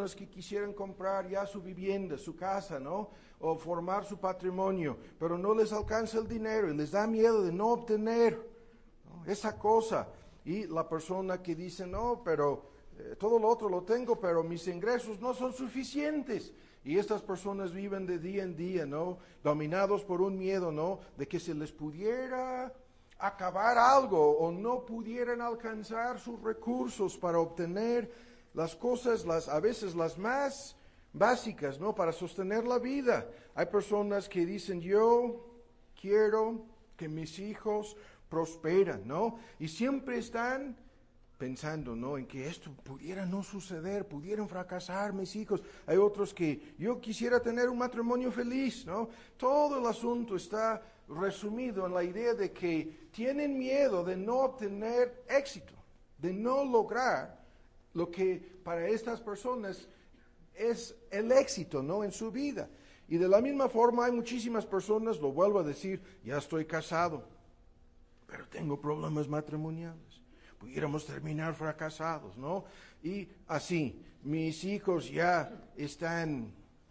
personas que quisieran comprar ya su vivienda, su casa, ¿no? O formar su patrimonio, pero no les alcanza el dinero y les da miedo de no obtener, ¿no?, esa cosa. Y la persona que dice, no, pero todo lo otro lo tengo, pero mis ingresos no son suficientes. Y estas personas viven de día en día, ¿no? Dominados por un miedo, ¿no? De que se les pudiera acabar algo o no pudieran alcanzar sus recursos para obtener las cosas, a veces las más básicas, ¿no? Para sostener la vida. Hay personas que dicen, yo quiero que mis hijos prosperan, ¿no? Y siempre están pensando, ¿no?, en que esto pudiera no suceder, pudieran fracasar mis hijos. Hay otros que yo quisiera tener un matrimonio feliz, ¿no? Todo el asunto está resumido en la idea de que tienen miedo de no obtener éxito, de no lograr lo que para estas personas es el éxito, ¿no?, en su vida. Y de la misma forma hay muchísimas personas, lo vuelvo a decir, ya estoy casado, pero tengo problemas matrimoniales. Pudiéramos terminar fracasados, ¿no? Y así, mis hijos ya están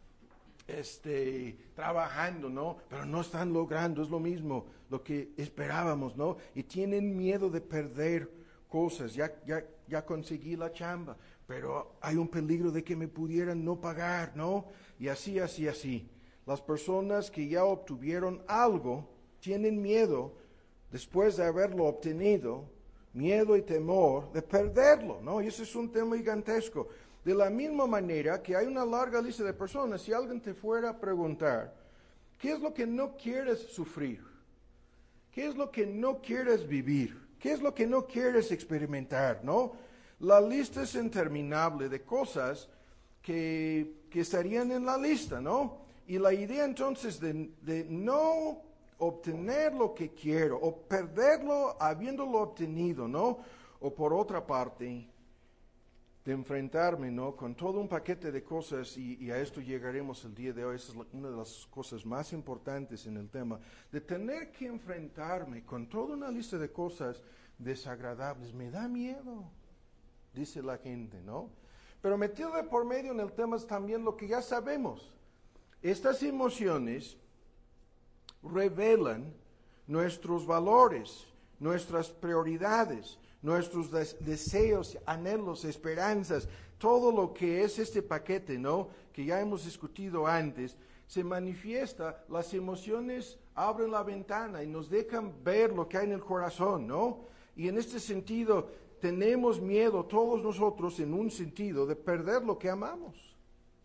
trabajando, ¿no? Pero no están logrando, es lo mismo, lo que esperábamos, ¿no? Y tienen miedo de perder cosas, ya conseguí la chamba, pero hay un peligro de que me pudieran no pagar, ¿no? Y así. Las personas que ya obtuvieron algo tienen miedo, después de haberlo obtenido, miedo y temor de perderlo, ¿no? Y ese es un tema gigantesco. De la misma manera que hay una larga lista de personas, si alguien te fuera a preguntar, ¿qué es lo que no quieres sufrir? ¿Qué es lo que no quieres vivir? ¿Qué es lo que no quieres experimentar, no? La lista es interminable de cosas que estarían en la lista, ¿no? Y la idea entonces de no obtener lo que quiero o perderlo habiéndolo obtenido, ¿no? O por otra parte, de enfrentarme, ¿no?, con todo un paquete de cosas, y a esto llegaremos el día de hoy. Esa es una de las cosas más importantes en el tema, de tener que enfrentarme con toda una lista de cosas desagradables. Me da miedo, dice la gente, ¿no? Pero metido de por medio en el tema es también lo que ya sabemos. Estas emociones revelan nuestros valores, nuestras prioridades, nuestros deseos, anhelos, esperanzas, todo lo que es este paquete, ¿no?, que ya hemos discutido antes, se manifiesta. Las emociones abren la ventana y nos dejan ver lo que hay en el corazón, ¿no? Y en este sentido tenemos miedo todos nosotros, en un sentido, de perder lo que amamos.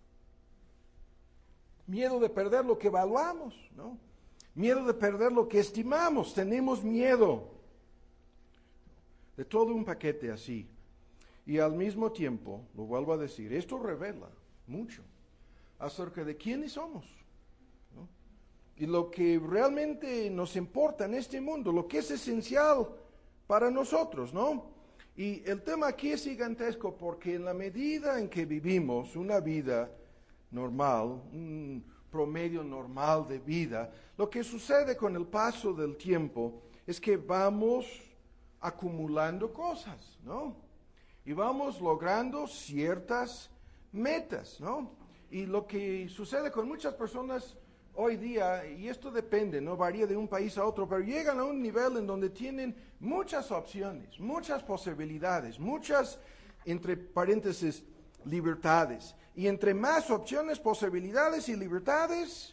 Miedo de perder lo que evaluamos, ¿no? Miedo de perder lo que estimamos. Tenemos miedo de todo un paquete así. Y al mismo tiempo, lo vuelvo a decir, esto revela mucho acerca de quiénes somos, ¿no? Y lo que realmente nos importa en este mundo, lo que es esencial para nosotros, ¿no? Y el tema aquí es gigantesco, porque en la medida en que vivimos una vida normal, un promedio normal de vida, lo que sucede con el paso del tiempo es que vamos acumulando cosas, ¿no? Y vamos logrando ciertas metas, ¿no? Y lo que sucede con muchas personas hoy día, y esto depende, ¿no?, varía de un país a otro, pero llegan a un nivel en donde tienen muchas opciones, muchas posibilidades, muchas, entre paréntesis, libertades. Y entre más opciones, posibilidades y libertades,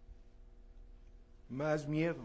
más miedo.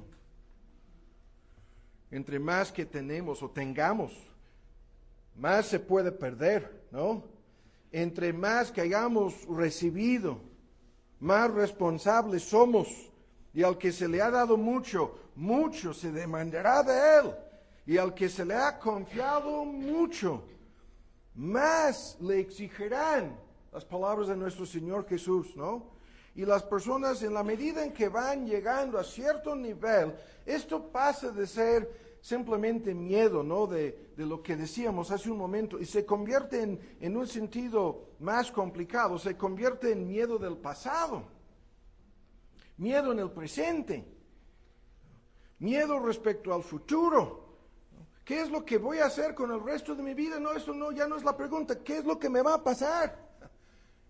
Entre más que tenemos o tengamos, más se puede perder, ¿no? Entre más que hayamos recibido, más responsables somos. Y al que se le ha dado mucho, mucho se demandará de él. Y al que se le ha confiado mucho, más le exigirán, las palabras de nuestro Señor Jesús, ¿no? Y las personas, en la medida en que van llegando a cierto nivel, esto pasa de ser simplemente miedo, ¿no?, de lo que decíamos hace un momento, y se convierte en un sentido más complicado, se convierte en miedo del pasado, miedo en el presente, miedo respecto al futuro. ¿Qué es lo que voy a hacer con el resto de mi vida? No, eso no, ya no es la pregunta. ¿Qué es lo que me va a pasar?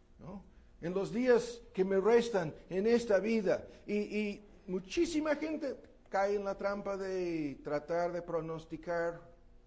en los días que me restan en esta vida. Y muchísima gente cae en la trampa de tratar de pronosticar,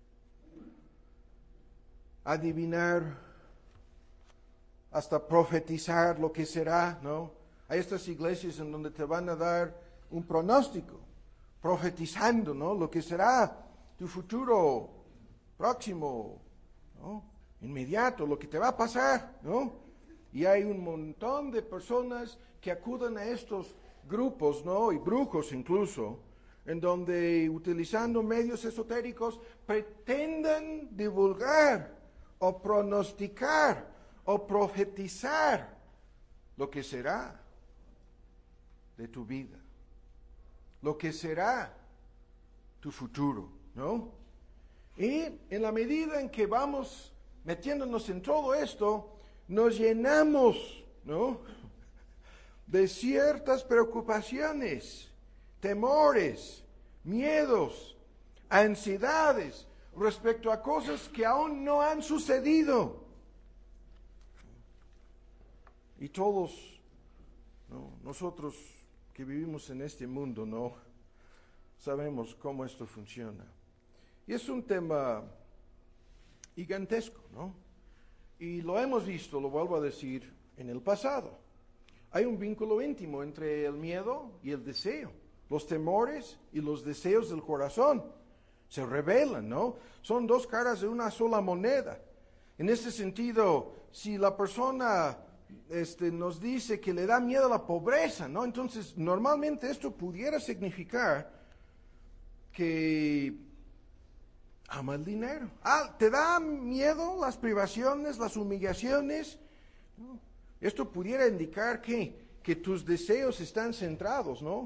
adivinar, hasta profetizar lo que será, ¿no? Hay estas iglesias en donde te van a dar un pronóstico, profetizando, ¿no? Lo que será tu futuro próximo, ¿no? Inmediato, lo que te va a pasar, ¿no? Y hay un montón de personas que acuden a estos grupos, ¿no? Y brujos incluso, en donde utilizando medios esotéricos pretenden divulgar o pronosticar o profetizar lo que será de tu vida, lo que será tu futuro, ¿no? Y en la medida en que vamos metiéndonos en todo esto, nos llenamos, ¿no?, de ciertas preocupaciones, temores, miedos, ansiedades respecto a cosas que aún no han sucedido. Y todos, ¿no?, nosotros que vivimos en este mundo, ¿no?, sabemos cómo esto funciona. Y es un tema gigantesco, ¿no? Y lo hemos visto, lo vuelvo a decir, en el pasado. Hay un vínculo íntimo entre el miedo y el deseo. Los temores y los deseos del corazón se revelan, ¿no? Son dos caras de una sola moneda. En ese sentido, si la persona nos dice que le da miedo a la pobreza, ¿no?, entonces normalmente esto pudiera significar que ama el dinero. ¿Te da miedo las privaciones, las humillaciones? ¿No? Esto pudiera indicar que tus deseos están centrados, ¿no?,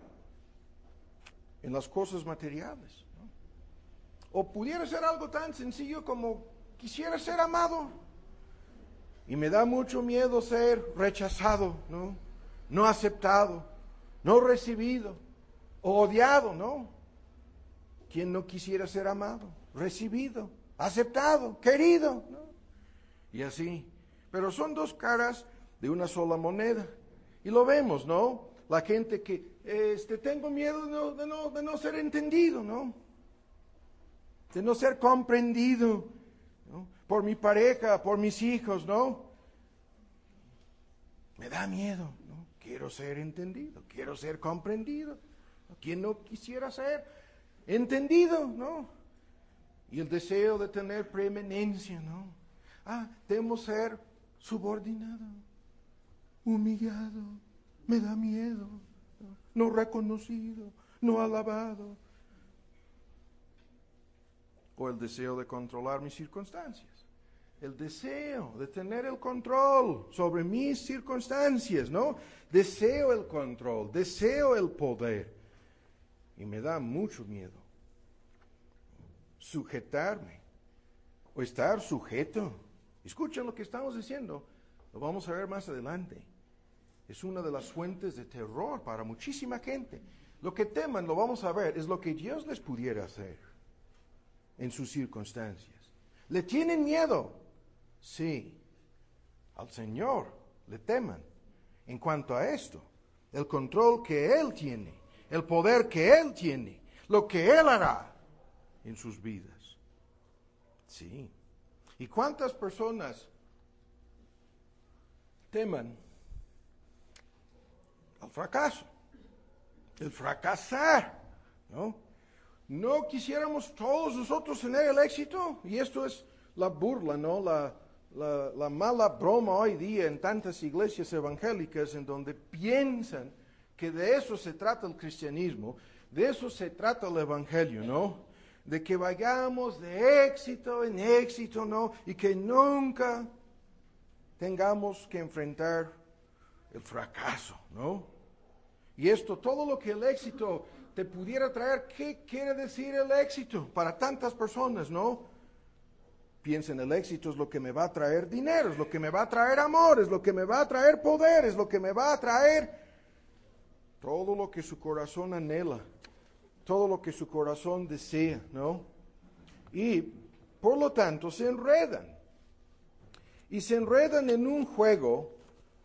en las cosas materiales, ¿no? O pudiera ser algo tan sencillo como quisiera ser amado y me da mucho miedo ser rechazado, ¿no?, no aceptado, no recibido o odiado, ¿no? ¿Quién no quisiera ser amado, recibido, aceptado, querido, ¿no? Y así. Pero son dos caras de una sola moneda. Y lo vemos, ¿no? La gente que, tengo miedo de no ser entendido, ¿no? De no ser comprendido, ¿no?, por mi pareja, por mis hijos, ¿no? Me da miedo, ¿no? Quiero ser entendido, quiero ser comprendido. ¿Quién no quisiera ser entendido, no? Y el deseo de tener preeminencia, ¿no? Temo ser subordinado, humillado, me da miedo, no reconocido, no alabado. O el deseo de controlar mis circunstancias. El deseo de tener el control sobre mis circunstancias, ¿no? Deseo el control, deseo el poder. Y me da mucho miedo sujetarme o estar sujeto. Escuchen lo que estamos diciendo, lo vamos a ver más adelante. Es una de las fuentes de terror para muchísima gente. Lo que teman, lo vamos a ver, es lo que Dios les pudiera hacer en sus circunstancias. ¿Le tienen miedo? Sí. Al Señor le teman. En cuanto a esto, el control que Él tiene, el poder que Él tiene, lo que Él hará en sus vidas. Sí. ¿Y cuántas personas teman al fracaso? El fracasar, ¿no? ¿No quisiéramos todos nosotros tener el éxito? Y esto es la burla, ¿no? La mala broma hoy día en tantas iglesias evangélicas en donde piensan que de eso se trata el cristianismo, de eso se trata el evangelio, ¿no? De que vayamos de éxito en éxito, ¿no? Y que nunca tengamos que enfrentar el fracaso, ¿no? Y esto, todo lo que el éxito te pudiera traer, ¿qué quiere decir el éxito para tantas personas, no? Piensen, el éxito es lo que me va a traer dinero, es lo que me va a traer amor, es lo que me va a traer poder, es lo que me va a traer todo lo que su corazón anhela, todo lo que su corazón desea, ¿no? Y por lo tanto se enredan. Y se enredan en un juego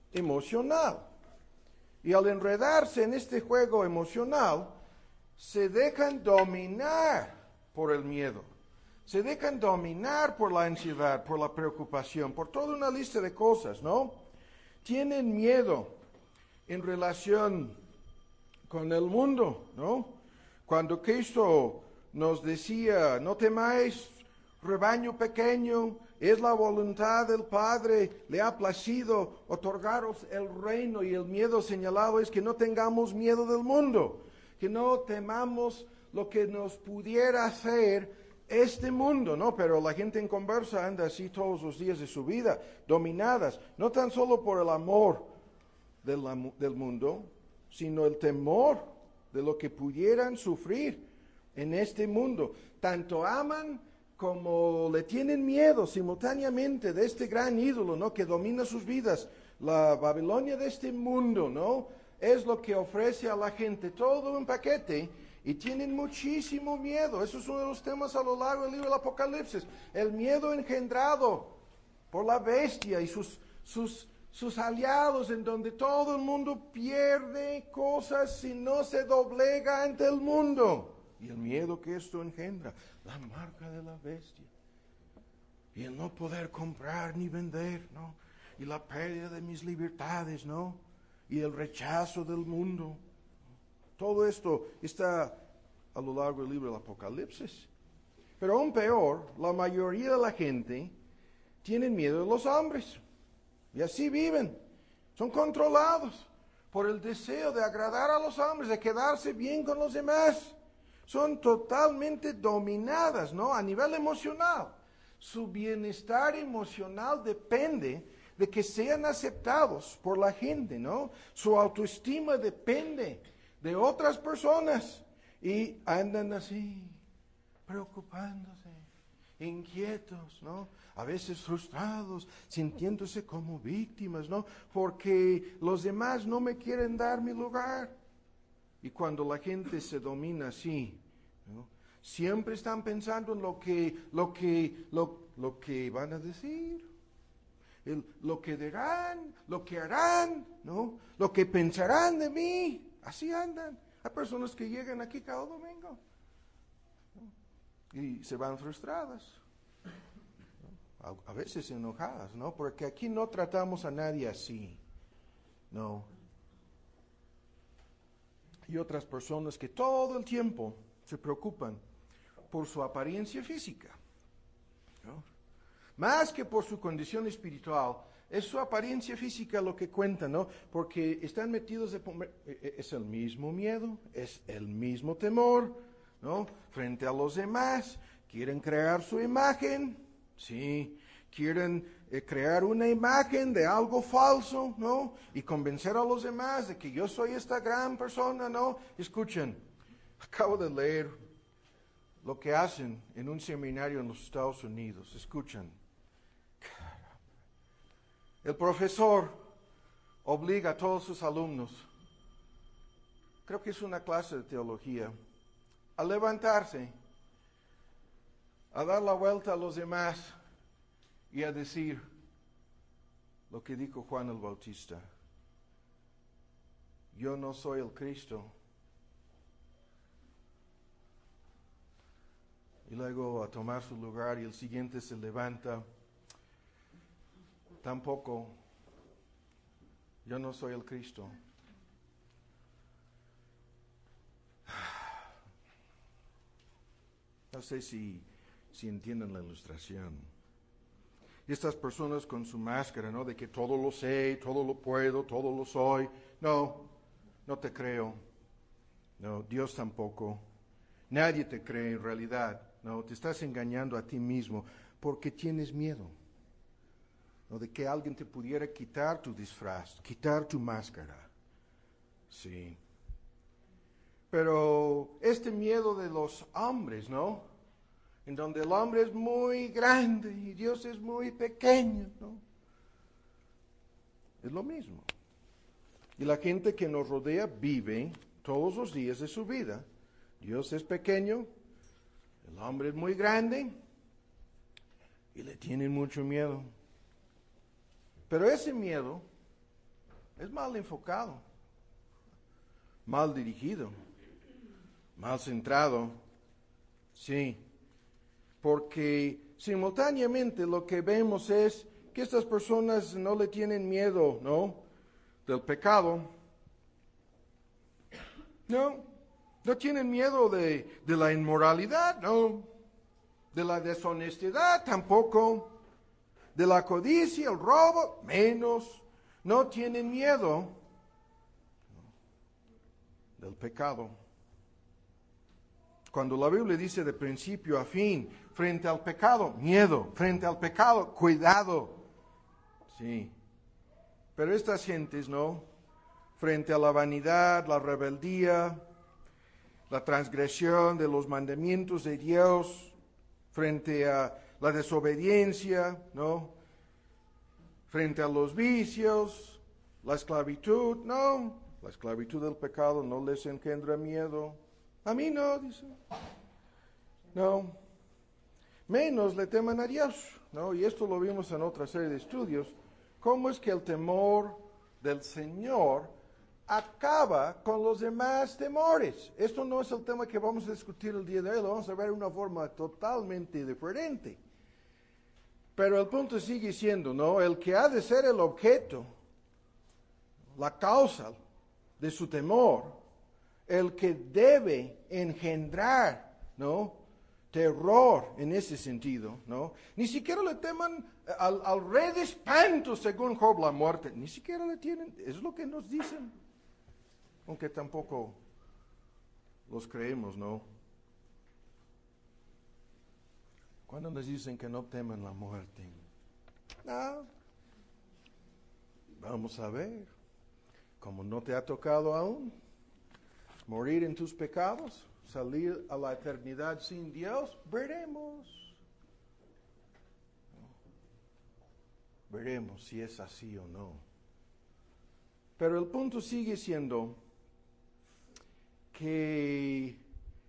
emocional. Y al enredarse en este juego emocional, se dejan dominar por el miedo. Se dejan dominar por la ansiedad, por la preocupación, por toda una lista de cosas, ¿no? Tienen miedo en relación con el mundo, ¿no? Cuando Cristo nos decía, no temáis, rebaño pequeño, es la voluntad del Padre, le ha placido otorgaros el reino, y el miedo señalado es que no tengamos miedo del mundo, que no temamos lo que nos pudiera hacer este mundo, ¿no? Pero la gente en conversa anda así todos los días de su vida, dominadas, no tan solo por el amor del mundo, sino el temor de lo que pudieran sufrir en este mundo. Tanto aman como le tienen miedo simultáneamente de este gran ídolo, ¿no? Que domina sus vidas. La Babilonia de este mundo, ¿no? Es lo que ofrece a la gente todo un paquete, y tienen muchísimo miedo. Eso es uno de los temas a lo largo del libro del Apocalipsis. El miedo engendrado por la bestia y sus aliados, en donde todo el mundo pierde cosas si no se doblega ante el mundo. Y el miedo que esto engendra, la marca de la bestia, y el no poder comprar ni vender, ¿no? Y la pérdida de mis libertades, ¿no? Y el rechazo del mundo. Todo esto está a lo largo del libro del Apocalipsis. Pero aún peor, la mayoría de la gente tienen miedo de los hombres. Y así viven. Son controlados por el deseo de agradar a los hombres, de quedarse bien con los demás. Son totalmente dominadas, ¿no? A nivel emocional. Su bienestar emocional depende de que sean aceptados por la gente, ¿no? Su autoestima depende de otras personas. Y andan así, preocupándose, inquietos, ¿no? A veces frustrados, sintiéndose como víctimas, ¿no? Porque los demás no me quieren dar mi lugar. Y cuando la gente se domina así, ¿no? Siempre están pensando en lo que van a decir, lo que dirán, lo que harán, ¿no? Lo que pensarán de mí. Así andan. Hay personas que llegan aquí cada domingo, ¿no? Y se van frustradas, ¿no? A veces enojadas, ¿no? Porque aquí no tratamos a nadie así, ¿no? Y otras personas que todo el tiempo se preocupan por su apariencia física, ¿no? Más que por su condición espiritual, es su apariencia física lo que cuenta, ¿no? Porque están metidos es el mismo miedo, es el mismo temor, ¿no? Frente a los demás, quieren crear su imagen, sí, quieren crear una imagen de algo falso, ¿no? Y convencer a los demás de que yo soy esta gran persona, ¿no? Escuchen, acabo de leer lo que hacen en un seminario en los Estados Unidos. Escuchen. El profesor obliga a todos sus alumnos, creo que es una clase de teología, a levantarse, a dar la vuelta a los demás y a decir lo que dijo Juan el Bautista: yo no soy el Cristo. Y luego a tomar su lugar, y el siguiente se levanta: tampoco, yo no soy el Cristo. No sé si entienden la ilustración. Y estas personas con su máscara, ¿no? De que todo lo sé, todo lo puedo, todo lo soy. No, no te creo. No, Dios tampoco. Nadie te cree en realidad. No, te estás engañando a ti mismo porque tienes miedo, ¿no? De que alguien te pudiera quitar tu disfraz, quitar tu máscara. Sí. Pero este miedo de los hombres, ¿no? En donde el hombre es muy grande y Dios es muy pequeño, ¿no? Es lo mismo. Y la gente que nos rodea vive todos los días de su vida. Dios es pequeño, el hombre es muy grande y le tienen mucho miedo. Pero ese miedo es mal enfocado, mal dirigido, mal centrado. Sí, porque simultáneamente lo que vemos es que estas personas no le tienen miedo, ¿no?, del pecado. No tienen miedo de la inmoralidad, no. De la deshonestidad tampoco. De la codicia, el robo, menos. No tienen miedo del pecado. Cuando la Biblia dice de principio a fin, frente al pecado, miedo, frente al pecado, cuidado. Sí. Pero estas gentes, ¿no?, frente a la vanidad, la rebeldía, la transgresión de los mandamientos de Dios, frente a la desobediencia, ¿no?, frente a los vicios, la esclavitud, no, la esclavitud del pecado no les engendra miedo. A mí no, dice. No, menos le teman a Dios, ¿no? Y esto lo vimos en otra serie de estudios. ¿Cómo es que el temor del Señor acaba con los demás temores? Esto no es el tema que vamos a discutir el día de hoy, lo vamos a ver de una forma totalmente diferente. Pero el punto sigue siendo, ¿no?, el que ha de ser el objeto, la causa de su temor, el que debe engendrar, ¿no?, terror en ese sentido, ¿no? Ni siquiera le teman al rey de espanto, según Job, la muerte. Ni siquiera le tienen, es lo que nos dicen. Aunque tampoco los creemos, ¿no? Cuando nos dicen que no teman la muerte. No. Vamos a ver. Como no te ha tocado aún morir en tus pecados, salir a la eternidad sin Dios, veremos. Veremos si es así o no. Pero el punto sigue siendo que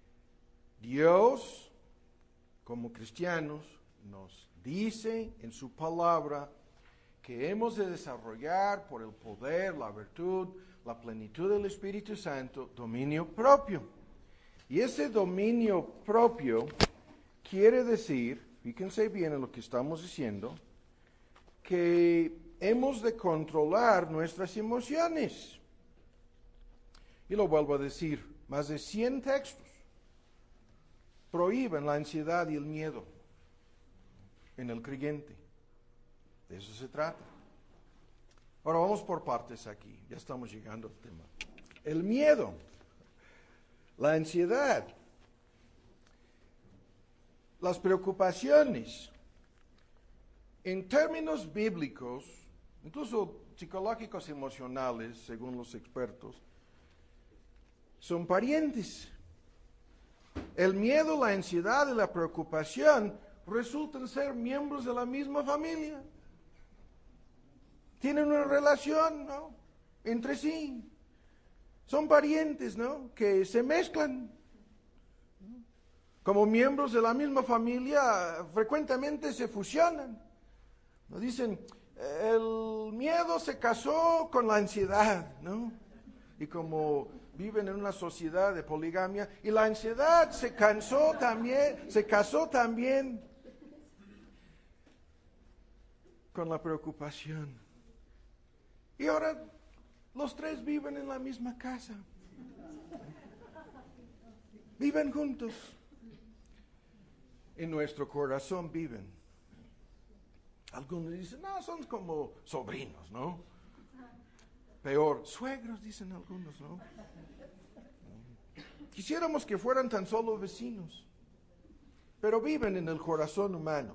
Dios, como cristianos, nos dice en su palabra que hemos de desarrollar por el poder, la virtud, la plenitud del Espíritu Santo, dominio propio. Y ese dominio propio quiere decir, fíjense bien en lo que estamos diciendo, que hemos de controlar nuestras emociones. Y lo vuelvo a decir, más de 100 textos prohíben la ansiedad y el miedo en el creyente. De eso se trata. Ahora vamos por partes aquí, ya estamos llegando al tema. El miedo, la ansiedad, las preocupaciones, en términos bíblicos, incluso psicológicos y emocionales, según los expertos, son parientes. El miedo, la ansiedad y la preocupación resultan ser miembros de la misma familia. Tienen una relación, ¿no?, entre sí. Son parientes, ¿no?, que se mezclan. Como miembros de la misma familia, frecuentemente se fusionan. Nos dicen, el miedo se casó con la ansiedad, ¿no? Y como viven en una sociedad de poligamia, y la ansiedad se casó también con la preocupación. Y ahora los tres viven en la misma casa. Viven juntos. En nuestro corazón viven. Algunos dicen, no, son como sobrinos, ¿no? Peor, suegros, dicen algunos, ¿no? Quisiéramos que fueran tan solo vecinos, pero viven en el corazón humano.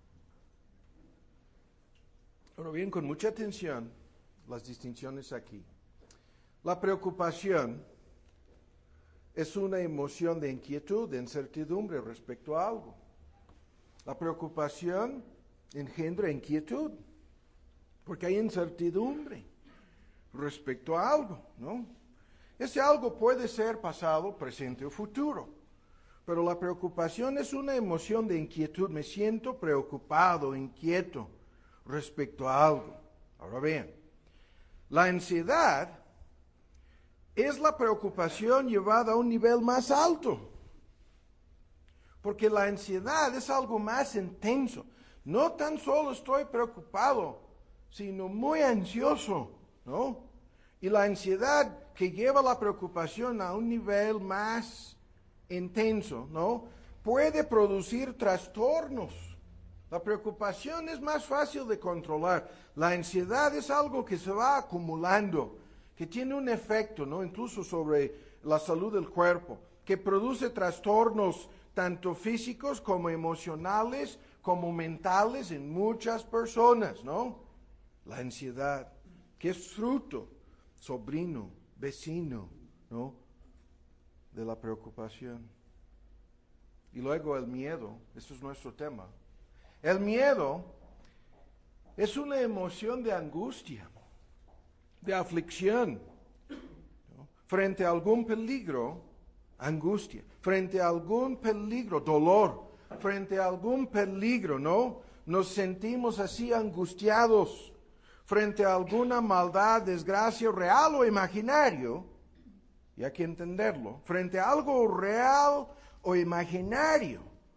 Ahora bien, con mucha atención, las distinciones aquí. La preocupación es una emoción de inquietud, de incertidumbre respecto a algo. La preocupación engendra inquietud, porque hay incertidumbre respecto a algo, ¿no? Ese algo puede ser pasado, presente o futuro, pero la preocupación es una emoción de inquietud. Me siento preocupado, inquieto respecto a algo. Ahora bien, La ansiedad es la preocupación llevada a un nivel más alto. Porque la ansiedad es algo más intenso. No tan solo estoy preocupado, sino muy ansioso, ¿no? Y la ansiedad que lleva la preocupación a un nivel más intenso, ¿no? Puede producir trastornos. La preocupación es más fácil de controlar. La ansiedad es algo que se va acumulando, que tiene un efecto, ¿no? Incluso sobre la salud del cuerpo, que produce trastornos tanto físicos como emocionales, como mentales en muchas personas, ¿no? La ansiedad, que es fruto, sobrino, vecino, ¿no? De la preocupación. Y luego el miedo, eso es nuestro tema. El miedo es una emoción de angustia, de aflicción, ¿no? Frente a algún peligro, angustia. Frente a algún peligro, dolor. Frente a algún peligro, ¿no? Nos sentimos así angustiados. Frente a alguna maldad, desgracia, real o imaginario, y hay que entenderlo. Frente a algo real o imaginario,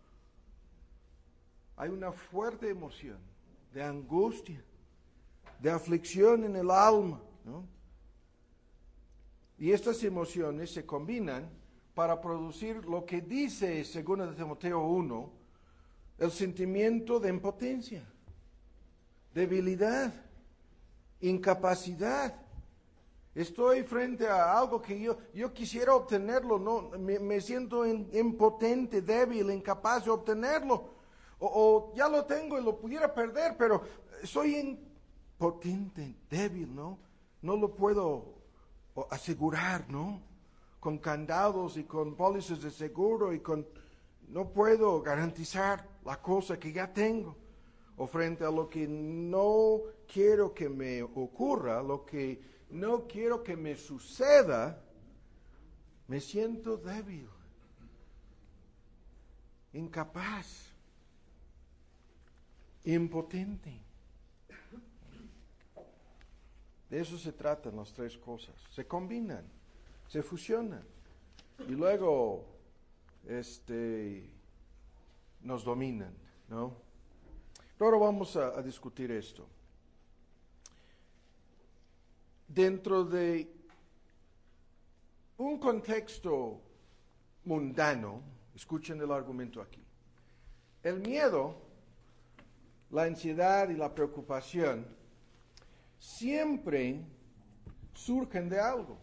hay una fuerte emoción de angustia, de aflicción en el alma, ¿no? Y estas emociones se combinan para producir lo que dice 2 Timoteo 1, el sentimiento de impotencia, debilidad, incapacidad. Estoy frente a algo que yo quisiera obtenerlo, no, me siento impotente, débil, incapaz de obtenerlo. O ya lo tengo y lo pudiera perder, pero soy impotente, débil, ¿no? No lo puedo asegurar, ¿no? Con candados y con pólizas de seguro no puedo garantizar la cosa que ya tengo. O frente a lo que no quiero que me ocurra, lo que no quiero que me suceda, me siento débil, incapaz, impotente. De eso se tratan las tres cosas. Se combinan, se fusionan y luego nos dominan, ¿no? Pero ahora vamos a discutir esto. Dentro de un contexto mundano, escuchen el argumento aquí. El miedo, la ansiedad y la preocupación siempre surgen de algo.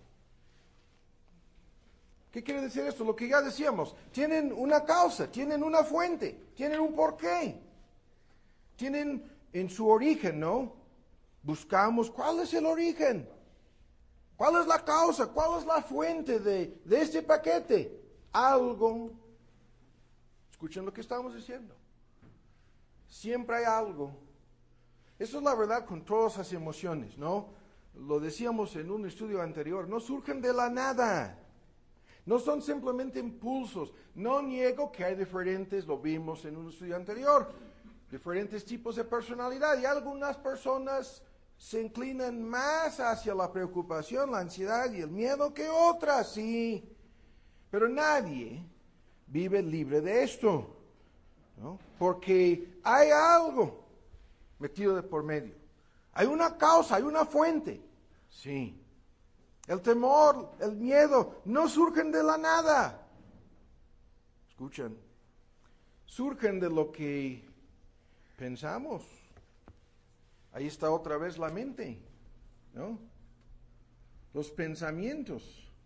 ¿Qué quiere decir esto? Lo que ya decíamos, tienen una causa, tienen una fuente, tienen un porqué. Tienen en su origen, ¿no? Buscamos cuál es el origen, cuál es la causa, cuál es la fuente de este paquete. Algo. Escuchen lo que estamos diciendo. Siempre hay algo. Eso es la verdad con todas las emociones, ¿no? Lo decíamos en un estudio anterior, no surgen de la nada. No son simplemente impulsos. No niego que hay diferentes, lo vimos en un estudio anterior, diferentes tipos de personalidad. Y algunas personas se inclinan más hacia la preocupación, la ansiedad y el miedo que otras, sí. Pero nadie vive libre de esto, ¿no? Porque hay algo metido de por medio. Hay una causa, hay una fuente, sí. El temor, el miedo, no surgen de la nada. Escuchen, surgen de lo que pensamos. Ahí está otra vez la mente, ¿no? Los pensamientos.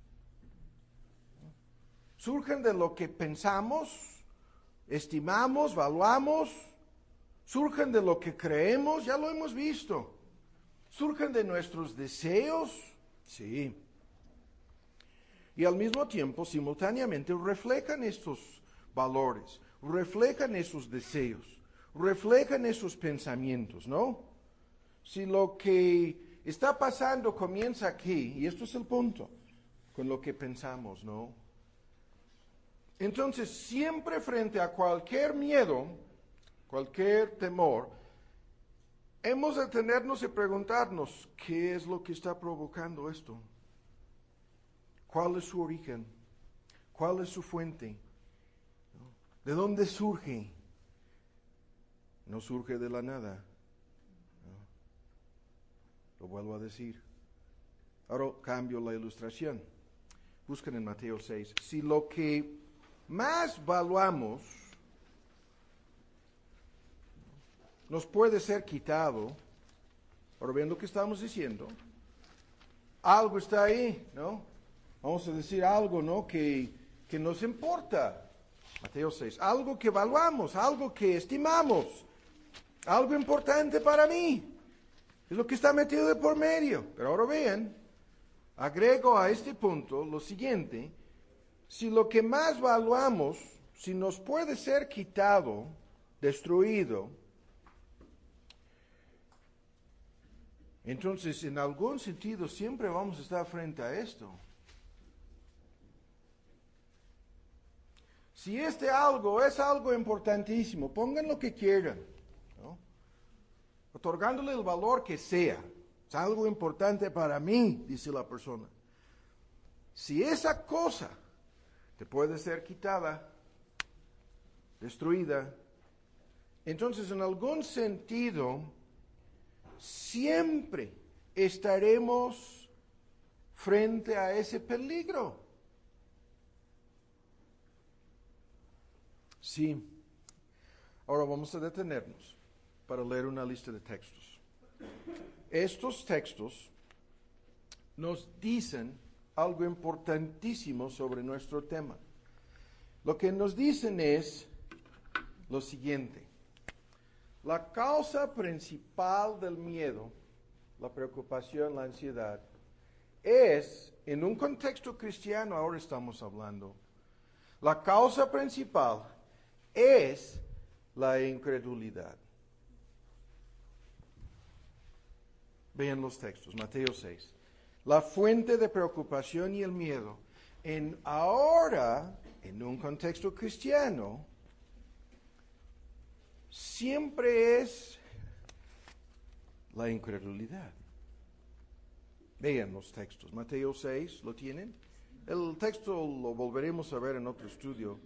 Surgen de lo que pensamos, estimamos, valuamos. Surgen de lo que creemos, ya lo hemos visto. Surgen de nuestros deseos, sí. Y al mismo tiempo, simultáneamente, reflejan estos valores, reflejan esos deseos, reflejan esos pensamientos, ¿no? Si lo que está pasando comienza aquí, y esto es el punto, con lo que pensamos, ¿no? Entonces, siempre frente a cualquier miedo, cualquier temor, hemos de detenernos y preguntarnos, ¿qué es lo que está provocando esto? ¿Cuál es su origen? ¿Cuál es su fuente? ¿De dónde surge? No surge de la nada. ¿No? Lo vuelvo a decir. Ahora cambio la ilustración. Busquen en Mateo 6. Si lo que más valuamos nos puede ser quitado, ahora ven lo que estamos diciendo, algo está ahí, ¿no? Vamos a decir algo, ¿no? Que nos importa. Mateo 6. Algo que valuamos, algo que estimamos, algo importante para mí. Es lo que está metido de por medio. Pero ahora vean, agrego a este punto lo siguiente. Si lo que más valuamos, si nos puede ser quitado, destruido, entonces en algún sentido siempre vamos a estar frente a esto. Si este algo es algo importantísimo, pongan lo que quieran, ¿no? Otorgándole el valor que sea. Es algo importante para mí, dice la persona. Si esa cosa te puede ser quitada, destruida, entonces en algún sentido siempre estaremos frente a ese peligro. Sí. Ahora vamos a detenernos para leer una lista de textos. Estos textos nos dicen algo importantísimo sobre nuestro tema. Lo que nos dicen es lo siguiente. La causa principal del miedo, la preocupación, la ansiedad, es, en un contexto cristiano ahora estamos hablando, la causa principal es la incredulidad. Vean los textos, Mateo 6. La fuente de preocupación y el miedo, ahora, en un contexto cristiano, siempre es la incredulidad. Vean los textos, Mateo 6, ¿lo tienen? El texto lo volveremos a ver en otro estudio.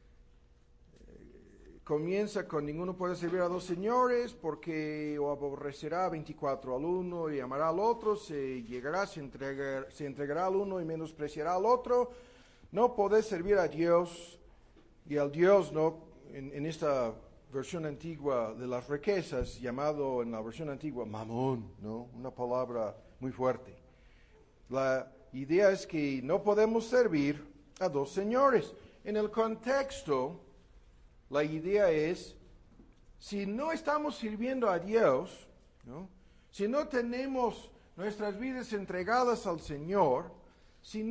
Comienza con: ninguno puede servir a dos señores, porque o aborrecerá 24 al uno y amará al otro, se entregará al uno y menospreciará al otro. No podés servir a Dios y al Dios, ¿no? En esta versión antigua de las riquezas, llamado en la versión antigua mamón, ¿no? Una palabra muy fuerte. La idea es que no podemos servir a dos señores. En el contexto, la idea es, si no estamos sirviendo a Dios, ¿no? Si no tenemos nuestras vidas entregadas al Señor, si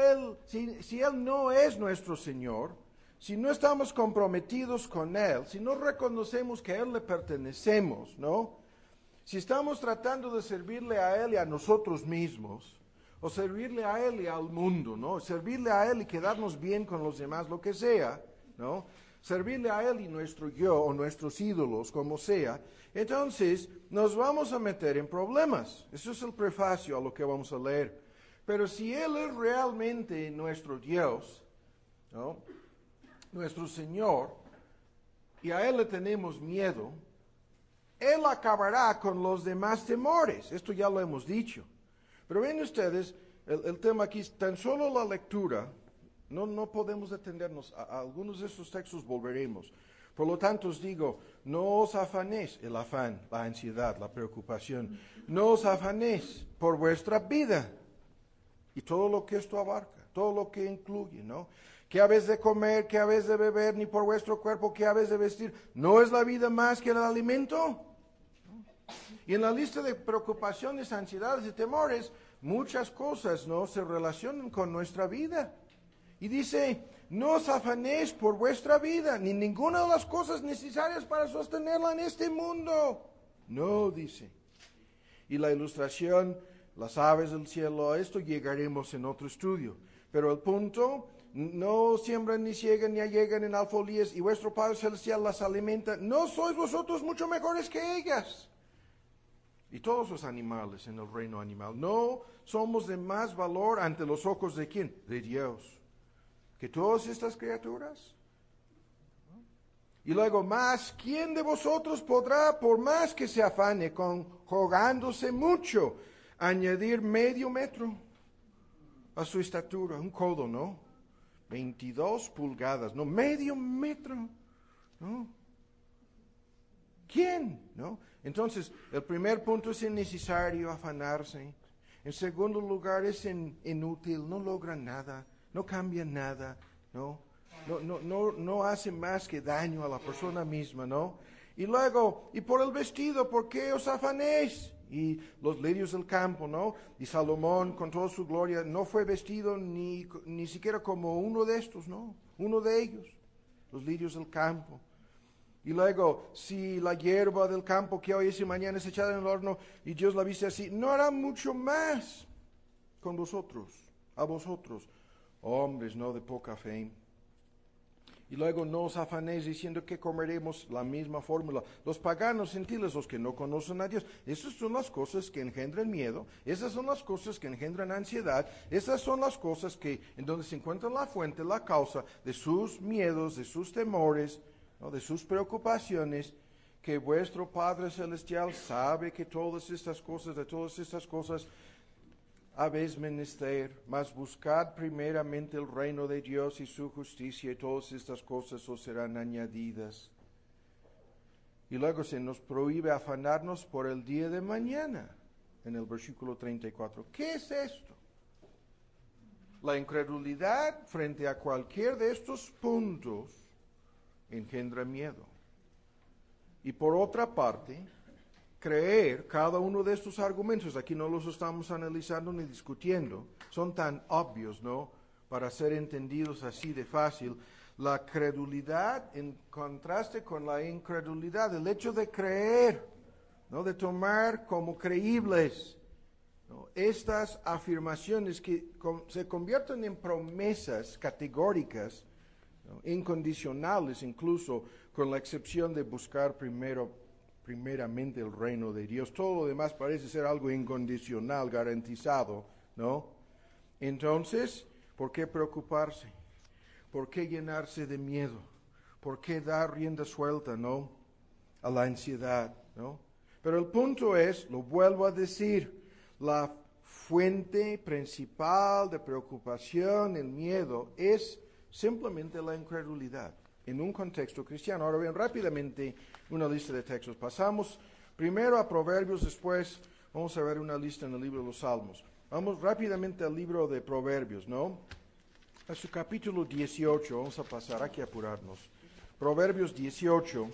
Él no es nuestro Señor, si no estamos comprometidos con Él, si no reconocemos que a Él le pertenecemos, ¿no? Si estamos tratando de servirle a Él y a nosotros mismos, o servirle a Él y al mundo, ¿no? Servirle a Él y quedarnos bien con los demás, lo que sea, ¿no? Servirle a Él y nuestro yo o nuestros ídolos, como sea, entonces nos vamos a meter en problemas. Eso es el prefacio a lo que vamos a leer. Pero si Él es realmente nuestro Dios, ¿no? Nuestro Señor, y a Él le tenemos miedo, Él acabará con los demás temores. Esto ya lo hemos dicho. Pero ven ustedes, el tema aquí es tan solo la lectura. No podemos detenernos. A algunos de estos textos volveremos. Por lo tanto os digo, no os afanéis, el afán, la ansiedad, la preocupación. No os afanéis por vuestra vida y todo lo que esto abarca, todo lo que incluye, ¿no? ¿Qué habéis de comer? ¿Qué habéis de beber? Ni por vuestro cuerpo, ¿qué habéis de vestir? ¿No es la vida más que el alimento? Y en la lista de preocupaciones, ansiedades y temores, muchas cosas no se relacionan con nuestra vida. Y dice, no os afanéis por vuestra vida, ni ninguna de las cosas necesarias para sostenerla en este mundo. No, dice. Y la ilustración, las aves del cielo, a esto llegaremos en otro estudio. Pero el punto, no siembran ni ciegan ni allegan en alfolíes, y vuestro Padre Celestial las alimenta. ¿No sois vosotros mucho mejores que ellas? y todos los animales en el reino animal. No somos de más valor ante los ojos de ¿quién? De Dios. Que todas estas criaturas. Y luego más, ¿quién de vosotros podrá, por más que se afane, jugándose mucho, añadir medio metro a su estatura? Un codo, ¿no? 22 pulgadas, no, medio metro, ¿no? ¿Quién? ¿No? Entonces, el primer punto es innecesario afanarse. En segundo lugar, es inútil, no logra nada, no cambia nada, ¿no? No hace más que daño a la persona misma, ¿no? Y luego, y por el vestido, ¿por qué os afanéis? Y los lirios del campo, ¿no? Y Salomón, con toda su gloria, no fue vestido ni siquiera como uno de estos, ¿no? Uno de ellos, los lirios del campo. Y luego, si la hierba del campo que hoy es y mañana es echada en el horno y Dios la viste así, no hará mucho más con vosotros, a vosotros, hombres, ¿no? De poca fe. Y luego no os afanéis diciendo que comeremos la misma fórmula. Los paganos gentiles, los que no conocen a Dios, esas son las cosas que engendran miedo, esas son las cosas que engendran ansiedad, esas son las cosas que en donde se encuentra la fuente, la causa de sus miedos, de sus temores, ¿no? De sus preocupaciones, que vuestro Padre Celestial sabe que todas estas cosas, de todas estas cosas, habéis menester, mas buscad primeramente el reino de Dios y su justicia, y todas estas cosas os serán añadidas. Y luego se nos prohíbe afanarnos por el día de mañana, en el versículo 34. ¿Qué es esto? La incredulidad frente a cualquier de estos puntos engendra miedo. Y por otra parte, creer cada uno de estos argumentos, aquí no los estamos analizando ni discutiendo, son tan obvios, ¿no? Para ser entendidos así de fácil. La credulidad en contraste con la incredulidad, el hecho de creer, ¿no? De tomar como creíbles, ¿no? Estas afirmaciones que se convierten en promesas categóricas, ¿no? Incondicionales incluso, con la excepción de buscar primeramente el reino de Dios. Todo lo demás parece ser algo incondicional, garantizado, ¿no? Entonces, ¿por qué preocuparse? ¿Por qué llenarse de miedo? ¿Por qué dar rienda suelta, no? A la ansiedad, ¿no? Pero el punto es, lo vuelvo a decir, la fuente principal de preocupación, el miedo, es simplemente la incredulidad en un contexto cristiano. Ahora bien, rápidamente una lista de textos. Pasamos primero a Proverbios, después vamos a ver una lista en el libro de los Salmos. Vamos rápidamente al libro de Proverbios, ¿no? A su capítulo 18, vamos a pasar, hay que apurarnos. Proverbios 18.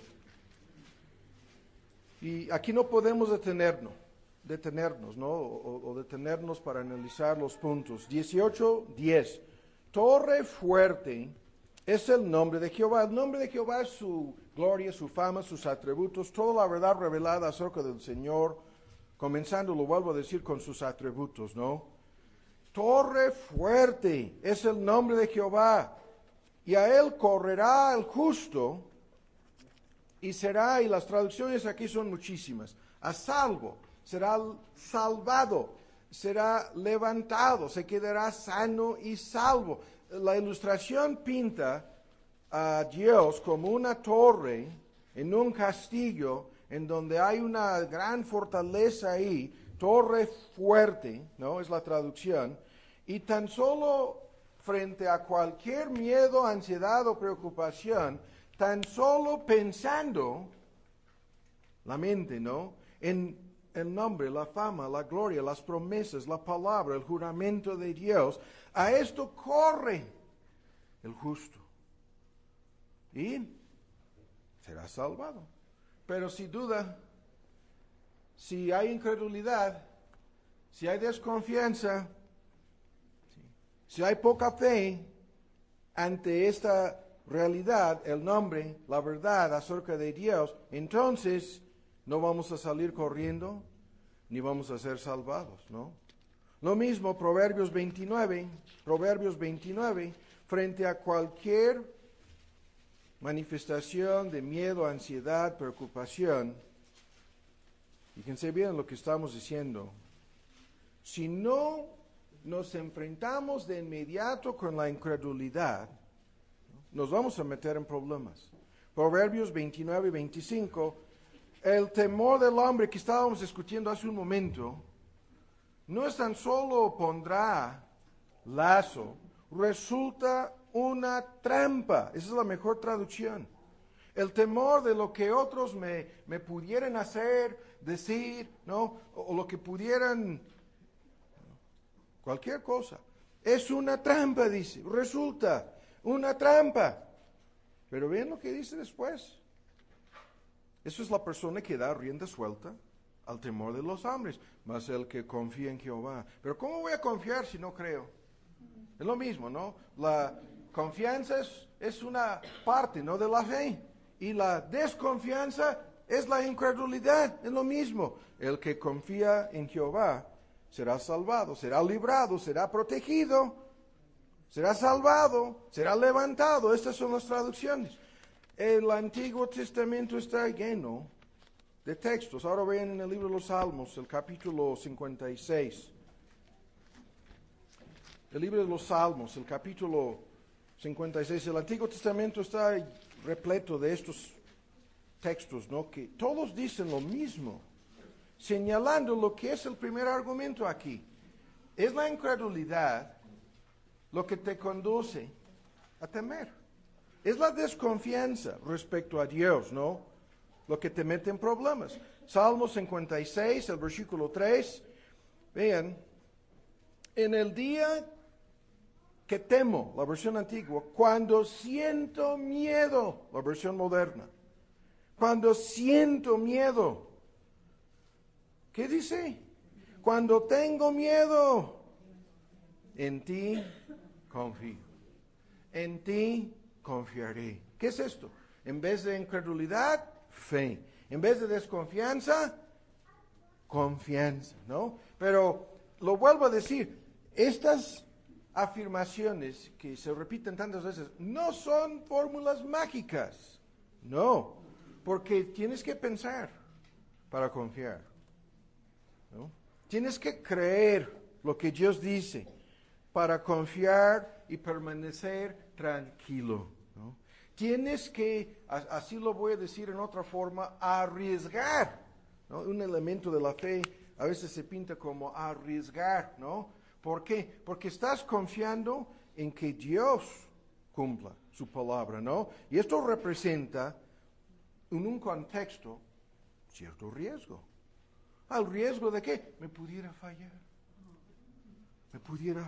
Y aquí no podemos detenernos, ¿no? O detenernos para analizar los puntos. 18:10. Torre fuerte es el nombre de Jehová. El nombre de Jehová es su gloria, su fama, sus atributos, toda la verdad revelada acerca del Señor, comenzando, lo vuelvo a decir, con sus atributos, ¿no? Torre fuerte es el nombre de Jehová, y a él correrá el justo, y será, y las traducciones aquí son muchísimas, a salvo, será salvado, será levantado, se quedará sano y salvo. La ilustración pinta a Dios como una torre en un castillo en donde hay una gran fortaleza ahí, torre fuerte, ¿no? Es la traducción. Y tan solo frente a cualquier miedo, ansiedad o preocupación, tan solo pensando la mente, ¿no? En el nombre, la fama, la gloria, las promesas, la palabra, el juramento de Dios, a esto corre el justo y será salvado. Pero si duda, si hay incredulidad, si hay desconfianza, si hay poca fe ante esta realidad, el nombre, la verdad acerca de Dios, entonces no vamos a salir corriendo ni vamos a ser salvados, ¿no? Lo mismo Proverbios 29, frente a cualquier manifestación de miedo, ansiedad, preocupación, Fíjense bien lo que estamos diciendo. Si no nos enfrentamos de inmediato con la incredulidad, nos vamos a meter en problemas. Proverbios 29 y 25, el temor del hombre que estábamos discutiendo hace un momento, no es tan solo pondrá lazo, resulta una trampa. Esa es la mejor traducción. El temor de lo que otros me pudieran hacer, decir, ¿no? O lo que pudieran, cualquier cosa. Es una trampa, dice. Resulta una trampa. Pero ven lo que dice después. Eso es la persona que da rienda suelta al temor de los hombres, más el que confía en Jehová. Pero ¿cómo voy a confiar si no creo? Es lo mismo, ¿no? La confianza es una parte, ¿no?, de la fe. Y la desconfianza es la incredulidad. Es lo mismo. El que confía en Jehová será salvado, será librado, será protegido, será salvado, será levantado. Estas son las traducciones. El Antiguo Testamento está lleno de textos. Ahora vean en el libro de los Salmos, el capítulo 56. El libro de los Salmos, el capítulo 56. El Antiguo Testamento está repleto de estos textos, ¿no?, que todos dicen lo mismo, señalando lo que es el primer argumento aquí. Es la incredulidad lo que te conduce a temer. Es la desconfianza respecto a Dios, ¿no?, lo que te mete en problemas. Salmo 56, el versículo 3. Vean, en el día que temo, la versión antigua, cuando siento miedo, la versión moderna. Cuando siento miedo. ¿Qué dice? Cuando tengo miedo, en ti confío. En ti confiaré. ¿Qué es esto? En vez de incredulidad, fe. En vez de desconfianza, confianza, ¿no? Pero lo vuelvo a decir, estas afirmaciones que se repiten tantas veces no son fórmulas mágicas. No, porque tienes que pensar para confiar, ¿no? Tienes que creer lo que Dios dice para confiar y permanecer tranquilo, ¿no? Tienes que, así lo voy a decir en otra forma, arriesgar, ¿no? Un elemento de la fe a veces se pinta como arriesgar, ¿no? ¿Por qué? Porque estás confiando en que Dios cumpla su palabra, ¿no? Y esto representa, en un contexto, cierto riesgo. ¿Al riesgo de qué? Me pudiera fallar. Me pudiera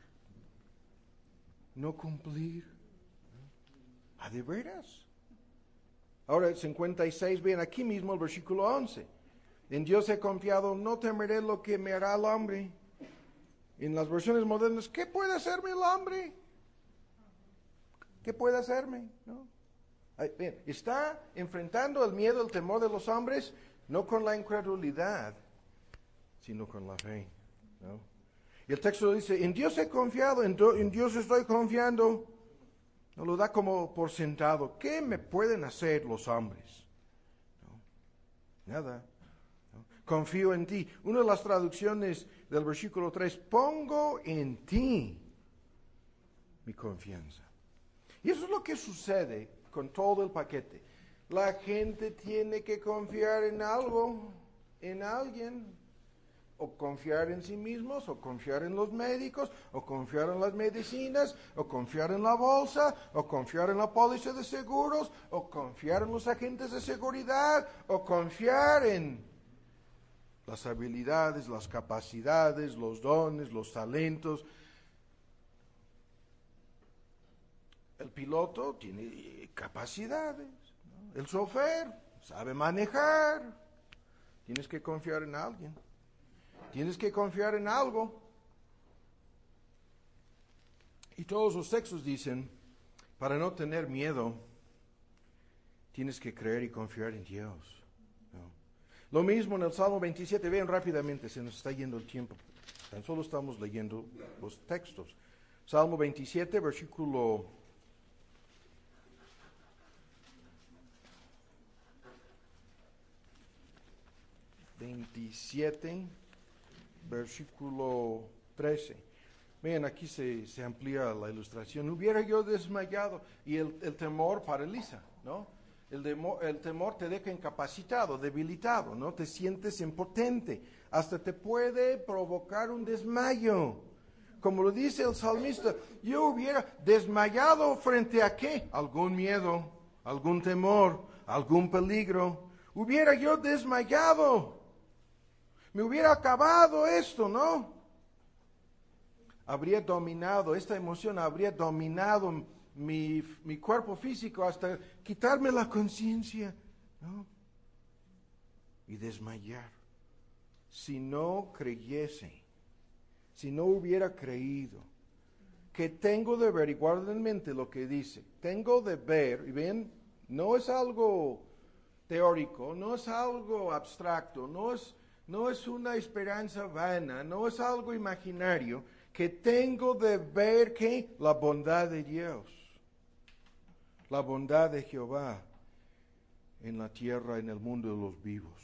no cumplir. ¿A de veras? Ahora, el 56, ven aquí mismo el versículo 11. En Dios he confiado, no temeré lo que me hará el hombre. En las versiones modernas, ¿qué puede hacerme el hombre? ¿Qué puede hacerme? ¿No? Bien, está enfrentando el miedo, el temor de los hombres, no con la incredulidad, sino con la fe, ¿no? Y el texto dice, en Dios he confiado, en Dios estoy confiando. No lo da como por sentado. ¿Qué me pueden hacer los hombres? ¿No? Nada. ¿No? Confío en ti. Una de las traducciones del versículo 3, pongo en ti mi confianza. Y eso es lo que sucede con todo el paquete. La gente tiene que confiar en algo, en alguien, o confiar en sí mismos, o confiar en los médicos, o confiar en las medicinas, o confiar en la bolsa, o confiar en la póliza de seguros, o confiar en los agentes de seguridad, o confiar en las habilidades, las capacidades, los dones, los talentos. El piloto tiene capacidades, ¿no? El chofer sabe manejar. Tienes que confiar en alguien. Tienes que confiar en algo. Y todos los textos dicen, para no tener miedo, tienes que creer y confiar en Dios. Lo mismo en el Salmo 27, vean rápidamente, se nos está yendo el tiempo. Tan solo estamos leyendo los textos. Salmo 27, versículo 20. 27, versículo 13. Vean, aquí se amplía la ilustración. Hubiera yo desmayado, y el temor paraliza, ¿no? El temor te deja incapacitado, debilitado, ¿no? Te sientes impotente, hasta te puede provocar un desmayo. Como lo dice el salmista, yo hubiera desmayado frente a ¿qué? Algún miedo, algún temor, algún peligro. Hubiera yo desmayado. Me hubiera acabado esto, ¿no? Habría dominado, esta emoción habría dominado mi cuerpo físico hasta quitarme la conciencia, ¿no? Y desmayar. Si no creyese, si no hubiera creído, que tengo de ver, y guarden en mente lo que dice, tengo de ver, y ven, no es algo teórico, no es algo abstracto, no es una esperanza vana, no es algo imaginario, que tengo de ver que la bondad de Dios, la bondad de Jehová en la tierra, en el mundo de los vivos.